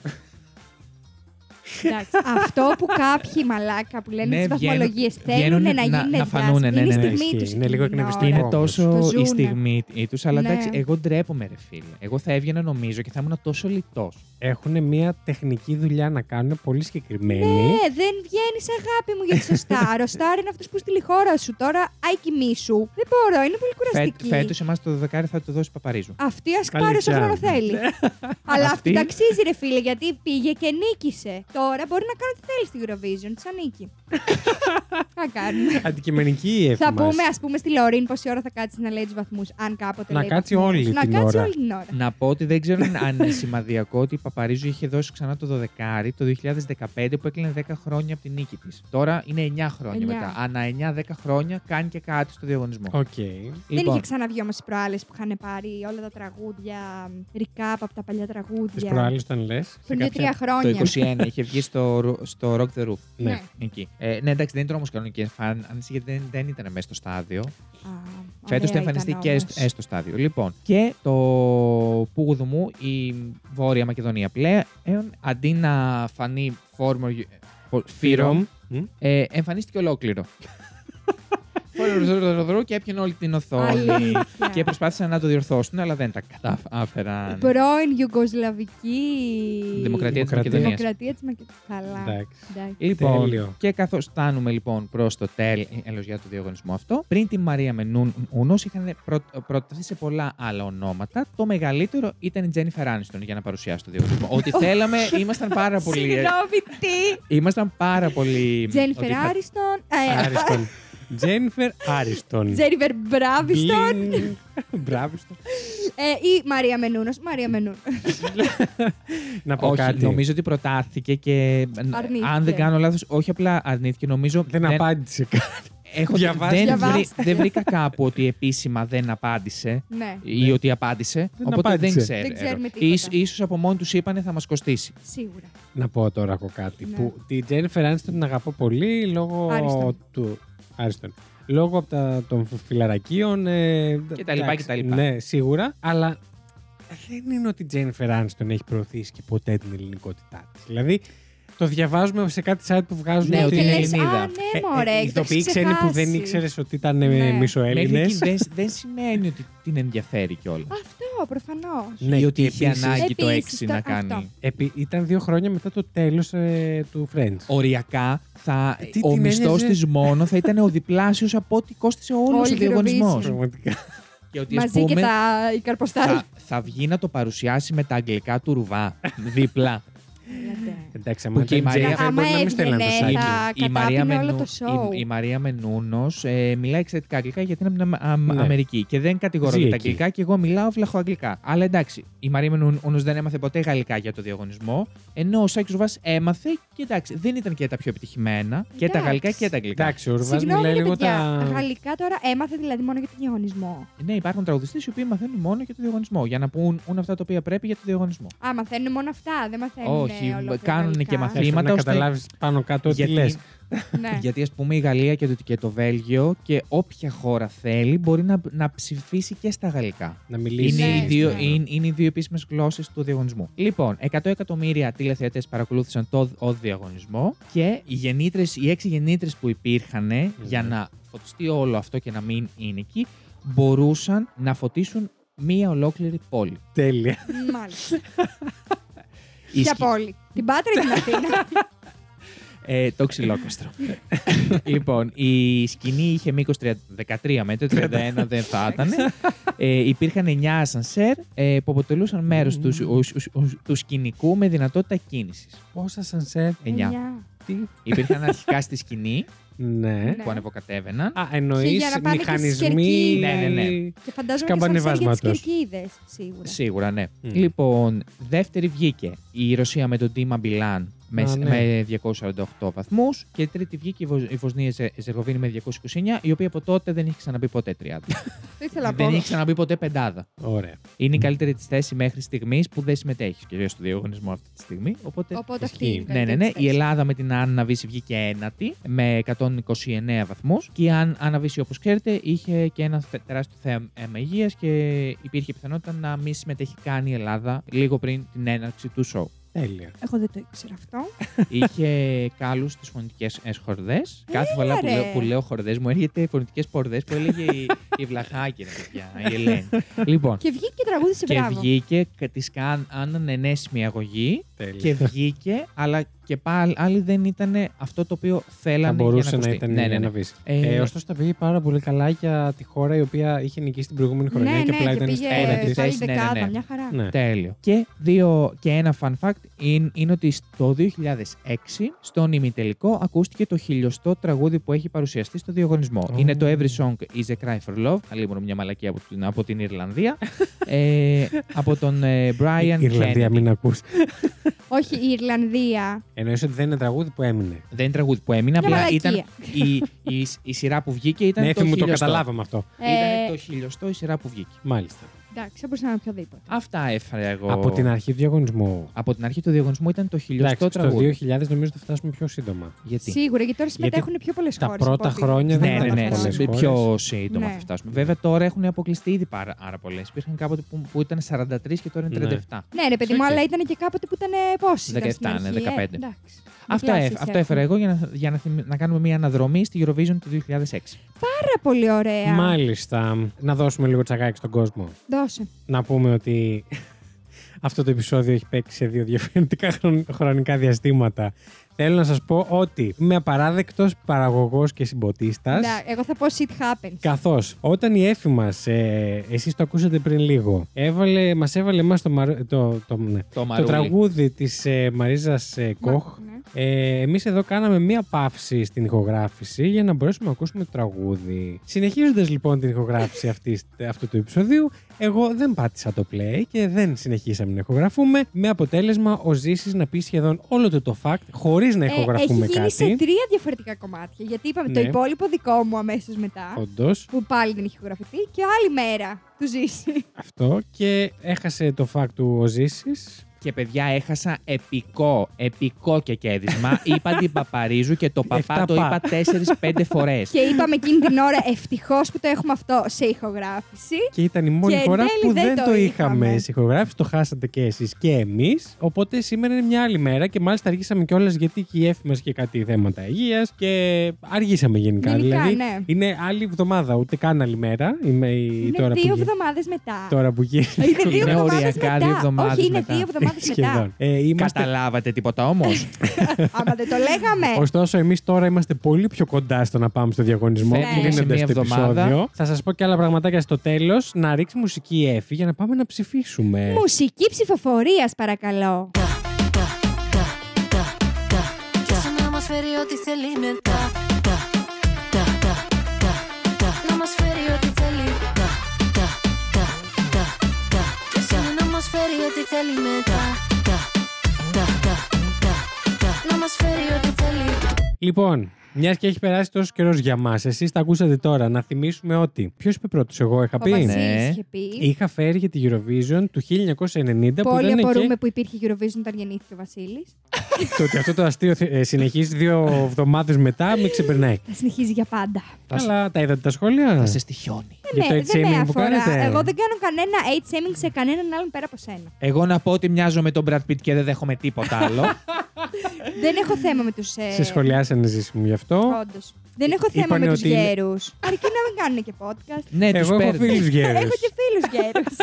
Εντάξει, αυτό που κάποιοι μαλάκα που λένε Ναι, τις βαθμολογίες θέλουν βγαίνουν να να γίνουν φανούνε, διάσημοι. ναι, Είναι ναι, η ναι, στιγμή ισχύει. τους. Είναι λίγο εκείνη την εκνευριστικό. ώρα. Είναι τόσο Το η ζουνε. στιγμή τους, αλλά Ναι. εντάξει, εγώ ντρέπομαι, ρε φίλε. Εγώ θα έβγαινα νομίζω και θα ήμουν τόσο λιτός. Έχουν μια τεχνική δουλειά να κάνουν πολύ συγκεκριμένη. Ναι, δεν βγαίνει αγάπη μου για τη σωστά. Ροστάρ είναι αυτό που στείλει η χώρα σου. Τώρα, άι κοιμή σου. Δεν μπορώ, είναι πολύ κουραστική. Φέτος εμάς το 12 θα το δώσει Παπαρίζου. Αυτή α πάρει όσο Αλήθεια. χρόνο θέλει. Αλλά αυτή Αυτή- ταξίζει, ρε φίλε, γιατί πήγε και νίκησε. Τώρα μπορεί να κάνει ό,τι θέλει στη Eurovision, τη ανήκει. Θα κάνουμε. Αντικειμενική η εύη Θα μας. πούμε, α πούμε, στη Λωρίν πόση ώρα θα κάτσει να λέει του βαθμού, αν κάποτε Να λέει κάτσει βαθμούς. όλη να την κάτσει ώρα. όλη την ώρα. Να πω ότι δεν ξέρω αν είναι σημαδιακό ότι η Παπαρίζου είχε δώσει ξανά το 12 το 2015 που έκλεινε 10 χρόνια από την νίκη της. Τώρα είναι 9 χρόνια 9. μετά. Ανά 9-10 χρόνια κάνει και κάτι στο διαγωνισμό. Οκ. Δεν είχε ξαναβγεί όμω τι προάλλε που είχαν πάρει όλα τα τραγούδια, recap από τα παλιά Τις τραγούδια. προάλλες όταν λες. Πριν σε 2-3 κάποια- χρόνια. Το 21 είχε βγει στο Rock the Roof. Ναι. Ναι. Εκεί. Ναι, εντάξει, δεν ήταν όμως κανονική εμφάνιση γιατί δεν ήταν μέσα στο στάδιο. Α, Φέτος θα ωραία εμφανιστεί ήταν και όμως. στο στάδιο. Λοιπόν, και το Πούγουδου μου, η Βόρεια Μακεδονία πλέον, αντί να φανεί Φύρομ, εμφανίστηκε ολόκληρο. Και έπιανε όλη την οθόνη. Αλήθεια. Και προσπάθησαν να το διορθώσουν, αλλά δεν τα κατάφεραν. Πρώην Ιουγκοσλαβική Δημοκρατία της Δημοκρατία. Μακεδονίας. Δημοκρατία της Μακεδονίας. Καλά. Εντάξει. Εντάξει. Λοιπόν, Τέλειο. και καθώς φτάνουμε λοιπόν προς το τέλος για το διαγωνισμό αυτό, πριν τη Μαρία Μενούνος είχαν προταθεί σε πολλά άλλα ονόματα. Το μεγαλύτερο ήταν η Τζένιφερ Άνιστον για να παρουσιάσει το διαγωνισμό. Ότι θέλαμε, ήμασταν πάρα πολύ. Συγγνώμη, τι! Ήμασταν πάρα πολύ. Τζένιφερ ότι θα- Άριστον. Άριστον. Τζένιφερ Άριστον. Τζένιφερ Μπράβιστον. Μπράβιστον. Ή Μαρία Μενούνος. Μαρία Μενούνος. Να πω Όχι, κάτι. νομίζω ότι προτάθηκε και. Αρνήθηκε. Αν δεν κάνω λάθος, όχι απλά αρνήθηκε, νομίζω. Δεν απάντησε κάτι. Δεν, Διαβάστε. δεν βρήκα κάπου ότι επίσημα δεν απάντησε Ναι, ή ότι απάντησε. Δεν οπότε απάντησε. δεν ξέρω. Δεν ξέρουμε τίποτα. Ίσως από μόνοι τους είπανε θα μας κοστίσει. σίγουρα. Να πω τώρα εγώ κάτι. Ναι. Που τη Τζένιφερ Άνιστον την αγαπώ πολύ λόγω Άριστον. του. Άριστον. Λόγω από των φιλαρακίων. Και τα λοιπά και τα λοιπά. Ναι, σίγουρα. Αλλά δεν είναι ότι η Τζένιφερ Άνιστον έχει προωθήσει και ποτέ την ελληνικότητά τη. Δηλαδή, το διαβάζουμε σε κάτι site που βγάζουν Ναι, ότι Και είναι λες, Ελληνίδα. α, ναι, μωρέ, οι έχεις το ηθοποιοί ξένοι που δεν ξεχάσει. ήξερε ότι ήταν Ναι. Μέχρι μισοέλληνες. εκεί δεν σημαίνει ότι την ενδιαφέρει κιόλα. Αυτό, προφανώς. Ναι, Ή ότι και είχε επίσης- ανάγκη το Επίσης, 6 το- να αυτό. κάνει. Ήταν 2 χρόνια μετά το τέλος του Friends. Οριακά Τι ο την μισθός ένοιαζε? της μόνο θα ήταν ο διπλάσιος από ό,τι κόστησε όλος Όλη ο η διαγωνισμός. Eurovision. Πραγματικά. Και ότι ας Μαζί και πούμε οι καρποστάλ. θα βγει να το παρουσιάσει με τα αγγλικά του Ρουβά δίπλα. Εντάξει, Που άμα και η ήταν Μαρία- Τζέι, Άμα μπορεί να μην στέλναν το έβγαινε, site. θα Η Μαρία κατάπινε όλο Μενού- το σοου. η Μαρία Μενούνος μιλάει εξαιρετικά αγγλικά γιατί είναι από την Ναι. Αμερική. Και δεν κατηγορώ Ζει για τα εκεί. αγγλικά και εγώ μιλάω βλαχοαγγλικά. Αλλά εντάξει, η Μαρία Μενούνος δεν έμαθε ποτέ γαλλικά για το διαγωνισμό. Ενώ ο Σάκης Ρουβάς έμαθε και εντάξει, δεν ήταν και τα πιο επιτυχημένα. Και τα Εντάξει. γαλλικά και τα αγγλικά. Εντάξει, ο Ρουβάς Συγγνώμη, μιλάει ρε λίγο παιδιά, τα. γαλλικά τώρα έμαθε δηλαδή μόνο για το διαγωνισμό. Ναι, υπάρχουν τραγουδιστές οι οποίοι μαθαίνουν μόνο για το διαγωνισμό. Για να πούν αυτά τα οποία πρέπει για το διαγωνισμό. Α, μαθαίνουν μόνο αυτά, δεν μαθαίνουν. Όχι, ολόκληρα κάνουν και γαλλικά. μαθήματα. Πρέπει να ώστε- καταλάβεις πάνω κάτω τι Γιατί- λες. Ναι. Γιατί ας πούμε η Γαλλία και το Βέλγιο και όποια χώρα θέλει μπορεί να ψηφίσει και στα γαλλικά. Να μιλήσει. Είναι, Ναι, οι δύο, ναι. είναι οι δύο επίσημες γλώσσες του διαγωνισμού. Λοιπόν, 100 εκατομμύρια τηλεθεατές παρακολούθησαν το διαγωνισμό και οι 6 γεννήτρες που υπήρχαν για να φωτιστεί όλο αυτό και να μην είναι εκεί, μπορούσαν να φωτίσουν μία ολόκληρη πόλη. Τέλεια. Μάλιστα. Η Ποια σκη- πόλη, την Πάτρα ή την Αθήνα. Το ξυλόκαστρο. Λοιπόν, η σκηνή είχε μήκος 13 μέτρα, 31 δεν θα ήταν. Υπήρχαν 9 ασανσέρ που αποτελούσαν μέρος του σκηνικού με δυνατότητα κίνησης. Πόσα σανσέρ. 9. Τι. Υπήρχαν αρχικά στη σκηνή Ναι. που ανεβοκατέβαιναν. Α, Και εννοείς για να πάνε και στις μηχανισμοί. κερκίδες. Ναι. Και φαντάζομαι και σαν για Σκαμπανεβάσματος. τις κερκίδες, σίγουρα. Σίγουρα, ναι. Μμ. Λοιπόν, δεύτερη βγήκε η Ρωσία με τον Τίμα Μπιλάν Α, ναι. με 248 βαθμούς και τρίτη βγήκε η Βοσνία Ζερβοβίνη με 229, η οποία από τότε δεν έχει ξαναπεί ποτέ 30. Το ήθελα να Δεν πω. έχει ξαναπεί ποτέ πεντάδα. Ωραία. Είναι η καλύτερη τη θέση μέχρι στιγμή που δεν συμμετέχει κυρίως στο διαγωνισμό αυτή τη στιγμή. Οπότε. Οπότε αυτή Ισχύει. είναι η Ναι. καλύτερη Η θέση. Ελλάδα με την Άννα Βύση βγήκε ένατη με 129 βαθμούς. Και η Άννα Βύση, όπως ξέρετε, είχε και ένα τεράστιο θέμα υγείας και υπήρχε πιθανότητα να μην συμμετέχει καν η Ελλάδα λίγο πριν την έναρξη του σοου. Τέλεια. Εγώ δεν το ήξερα αυτό. Είχε κάλους στις φωνητικές χορδές. Κάθε φορά ρε. που λέω χορδές μου έρχεται φωνητικές πορδές που έλεγε η Βλαχάκη, ρε παιδιά, η Ελένη. Λοιπόν, Και βγήκε και τραγούδισε και μπράβο. βγήκε, της κάνανε ενέσιμη αγωγή Τέλεια. και βγήκε, αλλά και πάλι άλλοι δεν ήταν αυτό το οποίο Θα θέλανε. μπορούσε για να ακουστεί. ήταν Ναι. ένα βύση. Ε, Ωστόσο, τα πήγε πάρα πολύ καλά για τη χώρα η οποία είχε νικήσει την προηγούμενη χρονιά Ναι, και ναι, απλά και ήταν πήγε στην ένατη της. σε άλλη θέση, ναι, δεκάδα, ναι. μια χαρά. Ναι. Τέλειο. Και ένα fun fact είναι ότι το 2006 στον ημιτελικό ακούστηκε το 1000ο τραγούδι που έχει παρουσιαστεί στο διαγωνισμό. Oh. Είναι το Every Song is a Cry for Love. Αλλήμον μια μαλακία από την Ιρλανδία. Από τον Brian Ιρλανδία, Kennedy. μην ακούς. Όχι, η Ιρλανδία. Εννοείς ότι δεν είναι τραγούδι που έμεινε. Δεν είναι τραγούδι που έμεινε, Μια απλά μαλακία. ήταν η σειρά που βγήκε ήταν Ναι, το 1000ο. μου το καταλάβαμε αυτό. Ήταν το 1000ο η σειρά που βγήκε. Μάλιστα. Εντάξει, θα μπορούσε να είναι οποιοδήποτε. Αυτά έφερα εγώ. Από την αρχή του διαγωνισμού. Από την αρχή του διαγωνισμού ήταν το 1000ο Εντάξει, στο τραγούδι. 2000 νομίζω θα φτάσουμε πιο σύντομα. Γιατί? Σίγουρα, γιατί τώρα συμμετέχουν πιο πολλέ τα χώρε. πρώτα χρόνια δεν Ναι, ήταν ναι, πολλές ναι. χώρες. Πιο σύντομα Ναι. θα φτάσουμε. Βέβαια τώρα έχουν αποκλειστεί ήδη πάρα πολλέ. Υπήρχαν κάποτε που ήταν 43 και τώρα είναι 37. Ναι, ρε παιδί μου, Οκ. αλλά ήταν και κάποτε που ήταν πόσοι. 17, ναι, 15. Εντάξει. Αυτό Διπλάσιες έφερα έχουν. εγώ να κάνουμε μια αναδρομή στη Eurovision του 2006. Πάρα πολύ ωραία. Μάλιστα. Να δώσουμε λίγο τσακάκι στον κόσμο. Δώσε. Να πούμε ότι αυτό το επεισόδιο έχει παίξει σε 2 διαφορετικά χρονικά διαστήματα. Θέλω να σας πω ότι είμαι απαράδεκτος παραγωγός και συμποτίστας. Ναι, εγώ θα πω shit happens. Καθώς όταν η Έφη μας, εσείς το ακούσατε πριν λίγο, μας έβαλε εμάς το Μαρούλι. τραγούδι της Μαρίζας Κοχ. Ναι. Εμείς εδώ κάναμε μία παύση στην ηχογράφηση για να μπορέσουμε να ακούσουμε το τραγούδι. Συνεχίζοντας λοιπόν την ηχογράφηση αυτού του επεισοδίου, εγώ δεν πάτησα το play και δεν συνεχίσαμε να ηχογραφούμε, με αποτέλεσμα ο Ζήσης να πει σχεδόν όλο το fact χωρίς να ηχογραφούμε έχει γίνει κάτι. σε 3 διαφορετικά κομμάτια. Γιατί είπαμε το Ναι. υπόλοιπο δικό μου αμέσως μετά. Όντως, Που πάλι δεν έχει ηχογραφηθεί. Και άλλη μέρα του ζήσει. αυτό, και έχασε το fact του ο Ζήσης. Και παιδιά, έχασα επικό κεκέδισμα. Είπα την Παπαρίζου και το παπά το είπα 4-5 φορές. Και είπαμε εκείνη την ώρα ευτυχώ που το έχουμε αυτό σε ηχογράφηση. Και ήταν η μόνη Και εν φορά τέλει που δεν δεν το το είχαμε είχαμε. σε ηχογράφηση. Το χάσατε και εσείς και εμείς. Οπότε σήμερα είναι μια άλλη μέρα και μάλιστα αργήσαμε κιόλας γιατί και η Έφη μας είχε κάτι θέματα υγείας και αργήσαμε γενικά. Γενικά, δηλαδή ναι. είναι άλλη εβδομάδα, ούτε καν άλλη μέρα. Είναι τώρα 2 που εβδομάδες μετά. Τώρα που γίνεται. Είναι 2 Είναι εβδομάδες οριακά μετά. 2 εβδομάδες Όχι, είναι μετά. 2 εβδομάδες μετά. Σχεδόν. Είμαστε... Καταλάβατε τίποτα όμως? Άμα δεν το λέγαμε. Ωστόσο, εμείς τώρα είμαστε πολύ πιο κοντά στο να πάμε στο διαγωνισμό, Φεύγουμε κλείνοντας σε μία το εβδομάδα. επεισόδιο. Θα σας πω και άλλα πραγματάκια στο τέλος. Να ρίξει μουσική η Έφη για να πάμε να ψηφίσουμε. Μουσική ψηφοφορίας, παρακαλώ. μας φέρει ό,τι θέλει μετά. Να μας φέρει ό,τι θέλει. Και εσύ να μας φέρει ό,τι θέλει μετά. Να μας φέρει ό,τι θέλει. Λοιπόν, μιας και έχει περάσει τόσο καιρός για μας, εσείς τα ακούσατε τώρα, να θυμίσουμε ότι. Ποιος είπε πρώτος, εγώ είχα Ο πει. Βασίλης Ναι. είχε πει. Είχα φέρει για τη Eurovision του 1990 που Πολύ ήταν απορούμε και που υπήρχε Eurovision όταν γεννήθηκε ο Βασίλης. το ότι αυτό το αστείο συνεχίζει 2 εβδομάδες μετά, με ξεπερνάει. Θα συνεχίζει για πάντα. Αλλά τα είδατε τα σχόλια. Θα σε στοιχιώνει. Για το δεν με age-shaming που αφορά. κάνετε. Εγώ δεν κάνω κανένα age-shaming σε κανέναν άλλον πέρα από σένα. Εγώ να πω ότι μοιάζω με τον Brad Pitt και δεν δέχομαι τίποτα άλλο. Δεν έχω θέμα με τους. Σε σχολιάσανε ζήσιμο γι' αυτό. Όντως. Δεν έχω θέμα Είπανε με τους ότι είναι- γέρους. Αρκεί να μην κάνουν και podcast. Ναι, τους Εγώ έχω παίρνω. φίλους γέρους. Έχω και φίλους γέρους.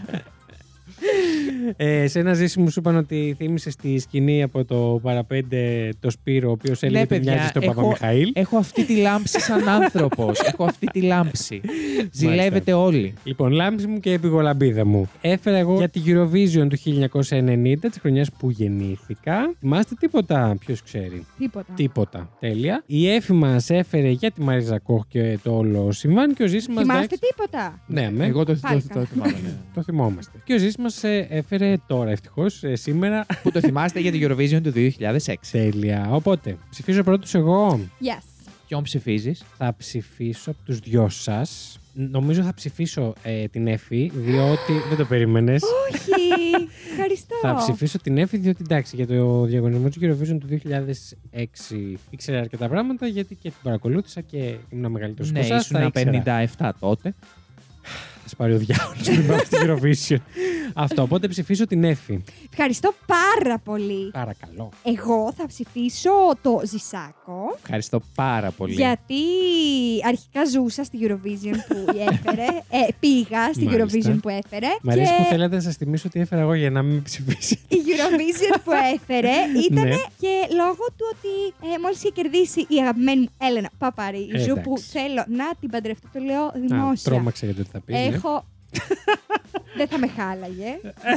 Σε ένα ζήσιμο σου είπαν ότι θύμισε στη σκηνή από το παραπέντε το Σπύρο, ο οποίος έλεγε ότι παιδιά, μοιάζει στον Παπαμιχαήλ. έχω αυτή τη λάμψη σαν άνθρωπος. Έχω αυτή τη λάμψη. Ζηλεύετε όλοι. Λοιπόν, λάμψη μου και επιγολαμπίδα μου. Έφερα εγώ για τη Eurovision του 1990, της χρονιάς που γεννήθηκα. Θυμάστε τίποτα, ποιος ξέρει. Τίποτα. Τέλεια. Η Έφη μας έφερε για τη Μαρίζα Κόχ και το όλο συμβάν και ο Ζήσης μας. Θυμάστε τίποτα. Ναι, Εγώ το Πάλι καλά. θυμάμαι. Ναι. το θυμόμαστε. Και ο Ζήσης μας έφερε τώρα, ευτυχώς, σήμερα. Που το θυμάστε για την Eurovision του 2006. Τέλεια. Οπότε, ψηφίζω πρώτος εγώ. Yes. Ποιον ψηφίζεις? Θα ψηφίσω από τους δυο σας. Νομίζω θα ψηφίσω την Έφη, διότι. Δεν το περίμενες. Όχι. Ευχαριστώ. Θα ψηφίσω την Έφη, διότι εντάξει, για το διαγωνισμό του Eurovision του 2006 ήξερα αρκετά πράγματα, γιατί και την παρακολούθησα και ήμουν μεγαλύτερος Ναι, από εσάς, ήσουν τα ήξερα. 57 τότε. Θα σε πάρει ο διάολος πριν πάω στην Eurovision. Αυτό, οπότε ψηφίσω την Έφη. Ευχαριστώ πάρα πολύ. Παρακαλώ. Εγώ θα ψηφίσω το Ζησάκο. Ευχαριστώ πάρα πολύ. Γιατί αρχικά ζούσα στη Eurovision που έφερε. Πήγα στη Μάλιστα. Eurovision που έφερε. Μ' αρέσει και που θέλετε να σας θυμίσω ότι έφερα εγώ για να μην με ψηφίσετε. η Eurovision που έφερε ήταν Ναι. και λόγω του ότι μόλις είχε κερδίσει η αγαπημένη μου Έλενα Παπαρίζου, Εντάξει. που θέλω να την παντρευτώ, το λέω Α, δημόσια. τρόμαξα για το τι θα πεις. ναι. Έχω. Δεν θα με χάλαγε.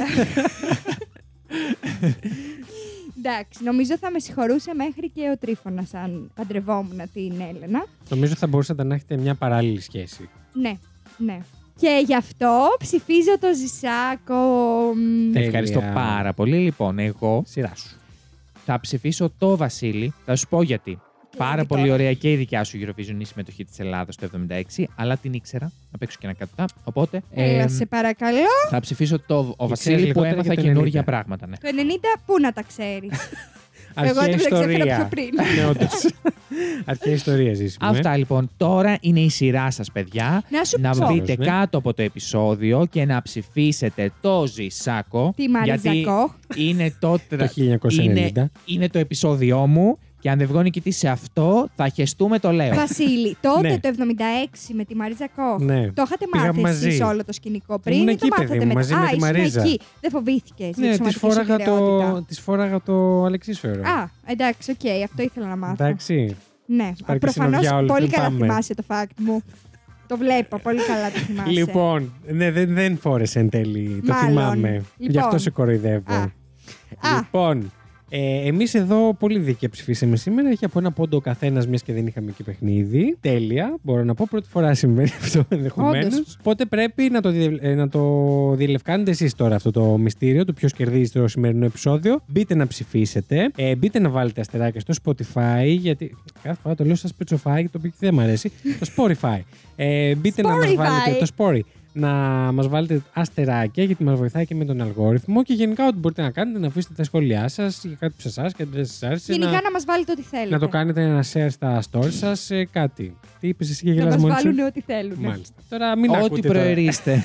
Εντάξει, νομίζω θα με συγχωρούσε μέχρι και ο Τρίφωνας αν παντρευόμουν την Έλενα. Νομίζω θα μπορούσατε να έχετε μια παράλληλη σχέση. Ναι, ναι. Και γι' αυτό ψηφίζω το Ζησάκο. Τέλεια. Ευχαριστώ πάρα πολύ. Λοιπόν, εγώ Σειρά σου. θα ψηφίσω το Βασίλη. Θα σου πω γιατί. Πάρα γιατί πολύ τώρα. ωραία και η δικιά σου Eurovision η συμμετοχή της Ελλάδας το 1976, αλλά την ήξερα. Να παίξω και ένα κάτω. Οπότε Έλα, σε παρακαλώ. θα ψηφίσω ο Βασίλη που λιγότερα έμαθα για το καινούργια 90. πράγματα. Ναι. Το 90 πού να τα ξέρεις. Εγώ Αρχαία το ξέφερα ιστορία. πιο πριν. Ναι, όντως. Αρχαία ιστορία ζήσιμο. Αυτά λοιπόν. Τώρα είναι η σειρά σας, παιδιά. Να σου Να πω. μπείτε Ναι. κάτω από το επεισόδιο και να ψηφίσετε το Ζησάκο. Τη Μαρίζα γιατί Κόχ. είναι το, Το 1990. είναι το επεισόδιό μου και αν δεν βγω νικητής σε αυτό, θα χεστούμε, το λέω. Βασίλη, τότε Ναι. το 76 με τη Μαρίζα Κόχ. Ναι. Το είχατε Πήγαμε μάθει μαζί. εσείς όλο το σκηνικό πριν Ήμουν ή το εκεί, παιδί μάθατε μου, μετά? μαζί με τη ήσουν Μαρίζα. εκεί. Δεν φοβήθηκες. Ναι, της φόραγα το αλεξίσφαιρο. Α, εντάξει, οκ, αυτό ήθελα να μάθω. Εντάξει. Ναι, Σπάρκεσαι ένα προφανώς διάολο, πολύ δεν καλά πάμε. θυμάσαι το fact μου. Το βλέπω, πολύ καλά το θυμάσαι. Λοιπόν, ναι, δεν φόρεσε εν τέλει. Το Μάλλον. θυμάμαι. Λοιπόν. Γι' αυτό σε κοροϊδεύω. Α. Λοιπόν, εμείς εδώ πολύ δίκαια ψηφίσαμε σήμερα. Έχει από ένα πόντο ο καθένας, μιας και δεν είχαμε και παιχνίδι. Τέλεια. Μπορώ να πω, πρώτη φορά συμβαίνει αυτό ενδεχομένως. Όντως. Οπότε πρέπει να το διελευκάνετε εσείς τώρα αυτό το μυστήριο, το ποιος κερδίζει το σημερινό επεισόδιο. Μπείτε να ψηφίσετε. Μπείτε να βάλετε αστεράκια στο Spotify, γιατί κάθε φορά το λέω σαν σπετσοφάι, το οποίο δεν μου αρέσει. Το Spotify. Μπείτε να μας Spotify. βάλετε το Spotify. Να μας βάλετε αστεράκια, γιατί μας βοηθάει και με τον αλγόριθμο, και γενικά ό,τι μπορείτε να κάνετε, να αφήσετε τα σχόλιά σας για κάτι που σας άρεσε, κάτι που δεν σας άρεσε. Γενικά να μας βάλετε ό,τι θέλετε. Να το κάνετε ένα share στα stories σας, κάτι. Τι είπες εσύ και Να γελάς μας μόνη σου? βάλουν ό,τι θέλουν. Μάλιστα. Τώρα μην Ό,τι ακούτε τώρα. προερίστε.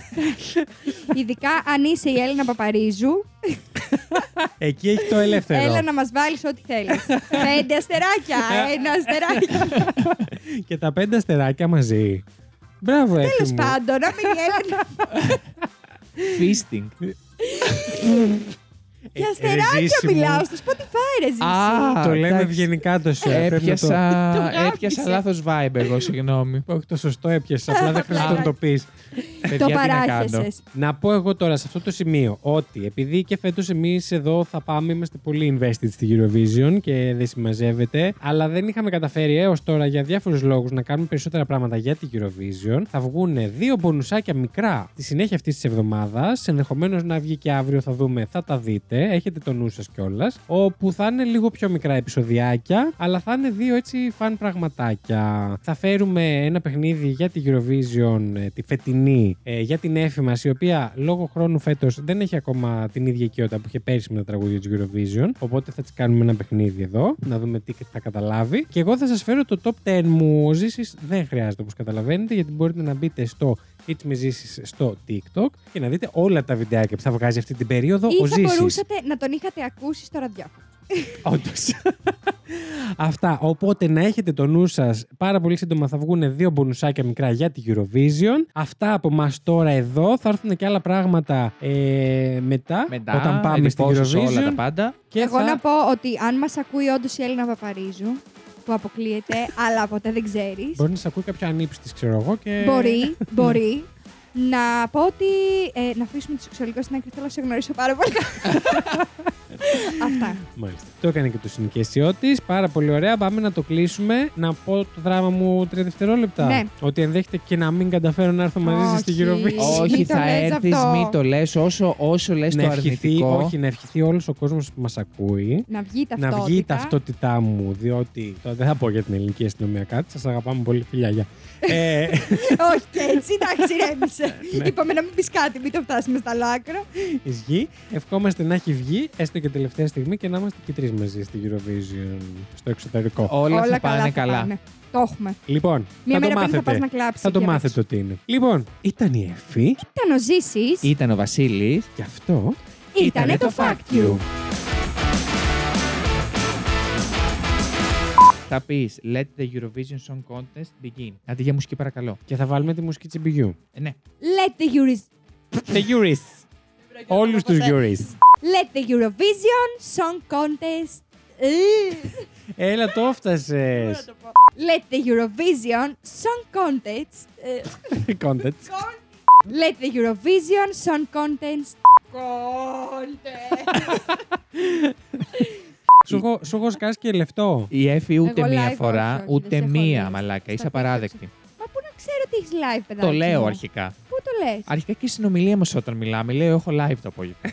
Ειδικά αν είσαι η Έλληνα Παπαρίζου, Εκεί έχει το ελεύθερο. έλα να μας βάλεις ό,τι θέλεις. 5 αστεράκια, 1 αστεράκι. Και τα 5 αστεράκια μαζί. Μπράβο, Έφη Τέλος μου. πάντων, να μην η Έλληνα. Feasting. Για αστεράκια Ζήσιμο. μιλάω στο Spotify, ρε Ζήση. Α, Το λέμε εντάξει. ευγενικά το share. πρέπει να το- Έπιασα, Το έπιασα γάμισε. λάθος vibe εγώ, συγγνώμη. Όχι το σωστό έπιασε, απλά δεν χρειάζεται να το πεις. Παιδιά, Το τι να κάνω. παράχεσες. Να πω εγώ τώρα σε αυτό το σημείο ότι επειδή και φέτος εμείς εδώ θα πάμε, είμαστε πολύ invested στη Eurovision και δεν συμμαζεύεται, αλλά δεν είχαμε καταφέρει έως τώρα για διάφορους λόγους να κάνουμε περισσότερα πράγματα για τη Eurovision. Θα βγουν 2 μπονουσάκια μικρά στη συνέχεια αυτής της εβδομάδας. Ενδεχομένως να βγει και αύριο, θα δούμε, θα τα δείτε. Έχετε το νου σας κιόλας. Όπου θα είναι λίγο πιο μικρά επεισοδιάκια, αλλά θα είναι 2 έτσι φαν πραγματάκια. Θα φέρουμε ένα παιχνίδι για τη Eurovision, τη φετινή, για την Έφη μας, η οποία λόγω χρόνου φέτος δεν έχει ακόμα την ίδια οικειότητα που είχε πέρυσι με τα τραγούδια της Eurovision. Οπότε θα της κάνουμε ένα παιχνίδι εδώ, να δούμε τι θα καταλάβει. Και εγώ θα σας φέρω το top 10 μου. Ο Ζήσης δεν χρειάζεται, όπως καταλαβαίνετε, γιατί μπορείτε να μπείτε στο It's Me Ζήσης στο TikTok και να δείτε όλα τα βιντεάκια που θα βγάζει αυτή την περίοδο Ή ο θα Ζήσης. μπορούσατε να τον είχατε ακούσει στο ραδιόφωνο. Όντως. Αυτά. Οπότε να έχετε το νου σας. Πάρα πολύ σύντομα θα βγουν 2 μπονουσάκια μικρά για τη Eurovision. Αυτά από μας τώρα εδώ. Θα έρθουν και άλλα πράγματα μετά όταν πάμε στη εντυπώσεις, Eurovision. όλα τα πάντα. Και Εγώ θα... να πω ότι αν μας ακούει όντως η Έλληνα Παπαρίζου, που αποκλείεται, αλλά ποτέ δεν ξέρεις. Μπορεί να σε ακούει κάποιο ανήψης, ξέρω εγώ. Και... Μπορεί. Να πω ότι. Να αφήσουμε το σεξουαλικό στην άκρη. Θέλω να σε γνωρίσω πάρα πολύ. Αυτά. Μάλιστα. Το έκανε και το συνοικέσιό τη. Πάρα πολύ ωραία. Πάμε να το κλείσουμε. Να πω το δράμα μου 3 δευτερόλεπτα. Ναι. Ότι ενδέχεται και να μην καταφέρω να έρθω μαζί σας στη Όχι. Eurovision. Όχι, Μην το θα λες έρθεις, αυτό. μην το λες. Όσο λες το αρνητικό. Όχι, να ευχηθεί όλος ο κόσμος που μας ακούει. Να βγει η Να ταυτότητα. βγει η ταυτότητά μου, διότι. Τώρα δεν θα πω για την ελληνική αστυνομία κάτι. Σας αγαπάμε πολύ, φιλιά. Γεια. Όχι και έτσι, εντάξει, ρέμισε. Ναι. Είπαμε να μην πει κάτι, μην το φτάσουμε στα λάκρα. Ισχύει. Ευχόμαστε να έχει βγει, έστω και τελευταία στιγμή, και να είμαστε και 3 μαζί στη Eurovision στο εξωτερικό. Όλα θα πάνε θα καλά. πάνε. Το έχουμε. Λοιπόν, Μία θα το μέρα πριν θα μάθετε. πας να κλάψεις Θα το εκεί απ' μάθετε έξω. ότι είναι. Λοιπόν, ήταν η Εφη Ήταν ο Ζήσης. Ήταν ο Βασίλης. και αυτό Ήτανε το Fact You. Θα πεις Let the Eurovision Song Contest begin. Αντί για μουσική, παρακαλώ. και θα βάλουμε τη μουσική τσιμπηγιού. Ναι. Let the The Juries. Όλους τους Juries. Let the Eurovision Song Contest. Έλα, το έφτασες. Let the Eurovision Song Contest. Content. Let the Eurovision Song Contest. Σου έχω σκάσει και λεφτό. Η Εφη ούτε Εγώ μία live φορά, όχι, ούτε δεν σε έχω μία, δει. μαλάκα. Είσαι Στα απαράδεκτη. Μα πού να ξέρω ότι έχεις live, παιδάκι. Το λέω μου. αρχικά. Πού το λες? Αρχικά και η συνομιλία μας όταν μιλάμε, λέω έχω live το απόγευμα.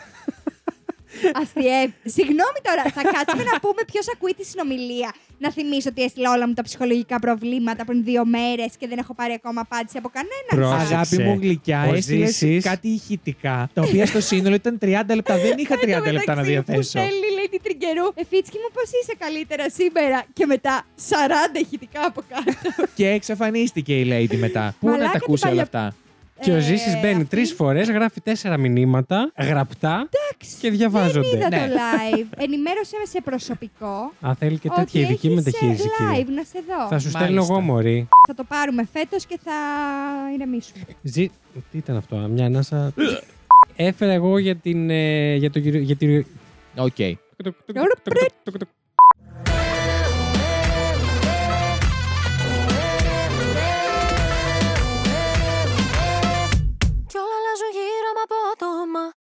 Συγγνώμη τώρα, θα κάτσουμε να πούμε ποιος ακούει τη συνομιλία. Να θυμίσω ότι έστειλα όλα μου τα ψυχολογικά προβλήματα πριν 2 μέρες και δεν έχω πάρει ακόμα απάντηση από κανέναν. Πρόσεξε. Αγάπη μου γλυκιά, Ο έστειλες Ζήσης- κάτι ηχητικά, τα οποία στο σύνολο ήταν 30 λεπτά. Δεν είχα 30 λεπτά να Που διαθέσω. στέλνει, λέει την Τριγκερού. Εφίτσκι μου, πώς είσαι καλύτερα σήμερα? Και μετά 40 ηχητικά από κάτω. Και εξαφανίστηκε η Lady μετά. Πού να Μαλάκα, τα τι ακούσει όλα παλιά- αυτά. Και ο Ζήσης μπαίνει αυτή- 3 φορές, γράφει 4 μηνύματα, γραπτά και διαβάζονται. Δεν είδα Ναι. το live. Ενημέρωσέ με σε προσωπικό. Αν θέλει και ότι τέτοια ειδική έχεις, μεταχείριση, live, κύριε. να σε δω. Θα σου στέλνω Μάλιστα. εγώ, μωρή. Θα το πάρουμε φέτος και θα ηρεμήσουμε. Τι ήταν αυτό, μια ανάσα. Έφερα εγώ για την. Για το γύρο. Για τη... Οκ. Κι όλα αλλάζουν γύρω μου απότομα.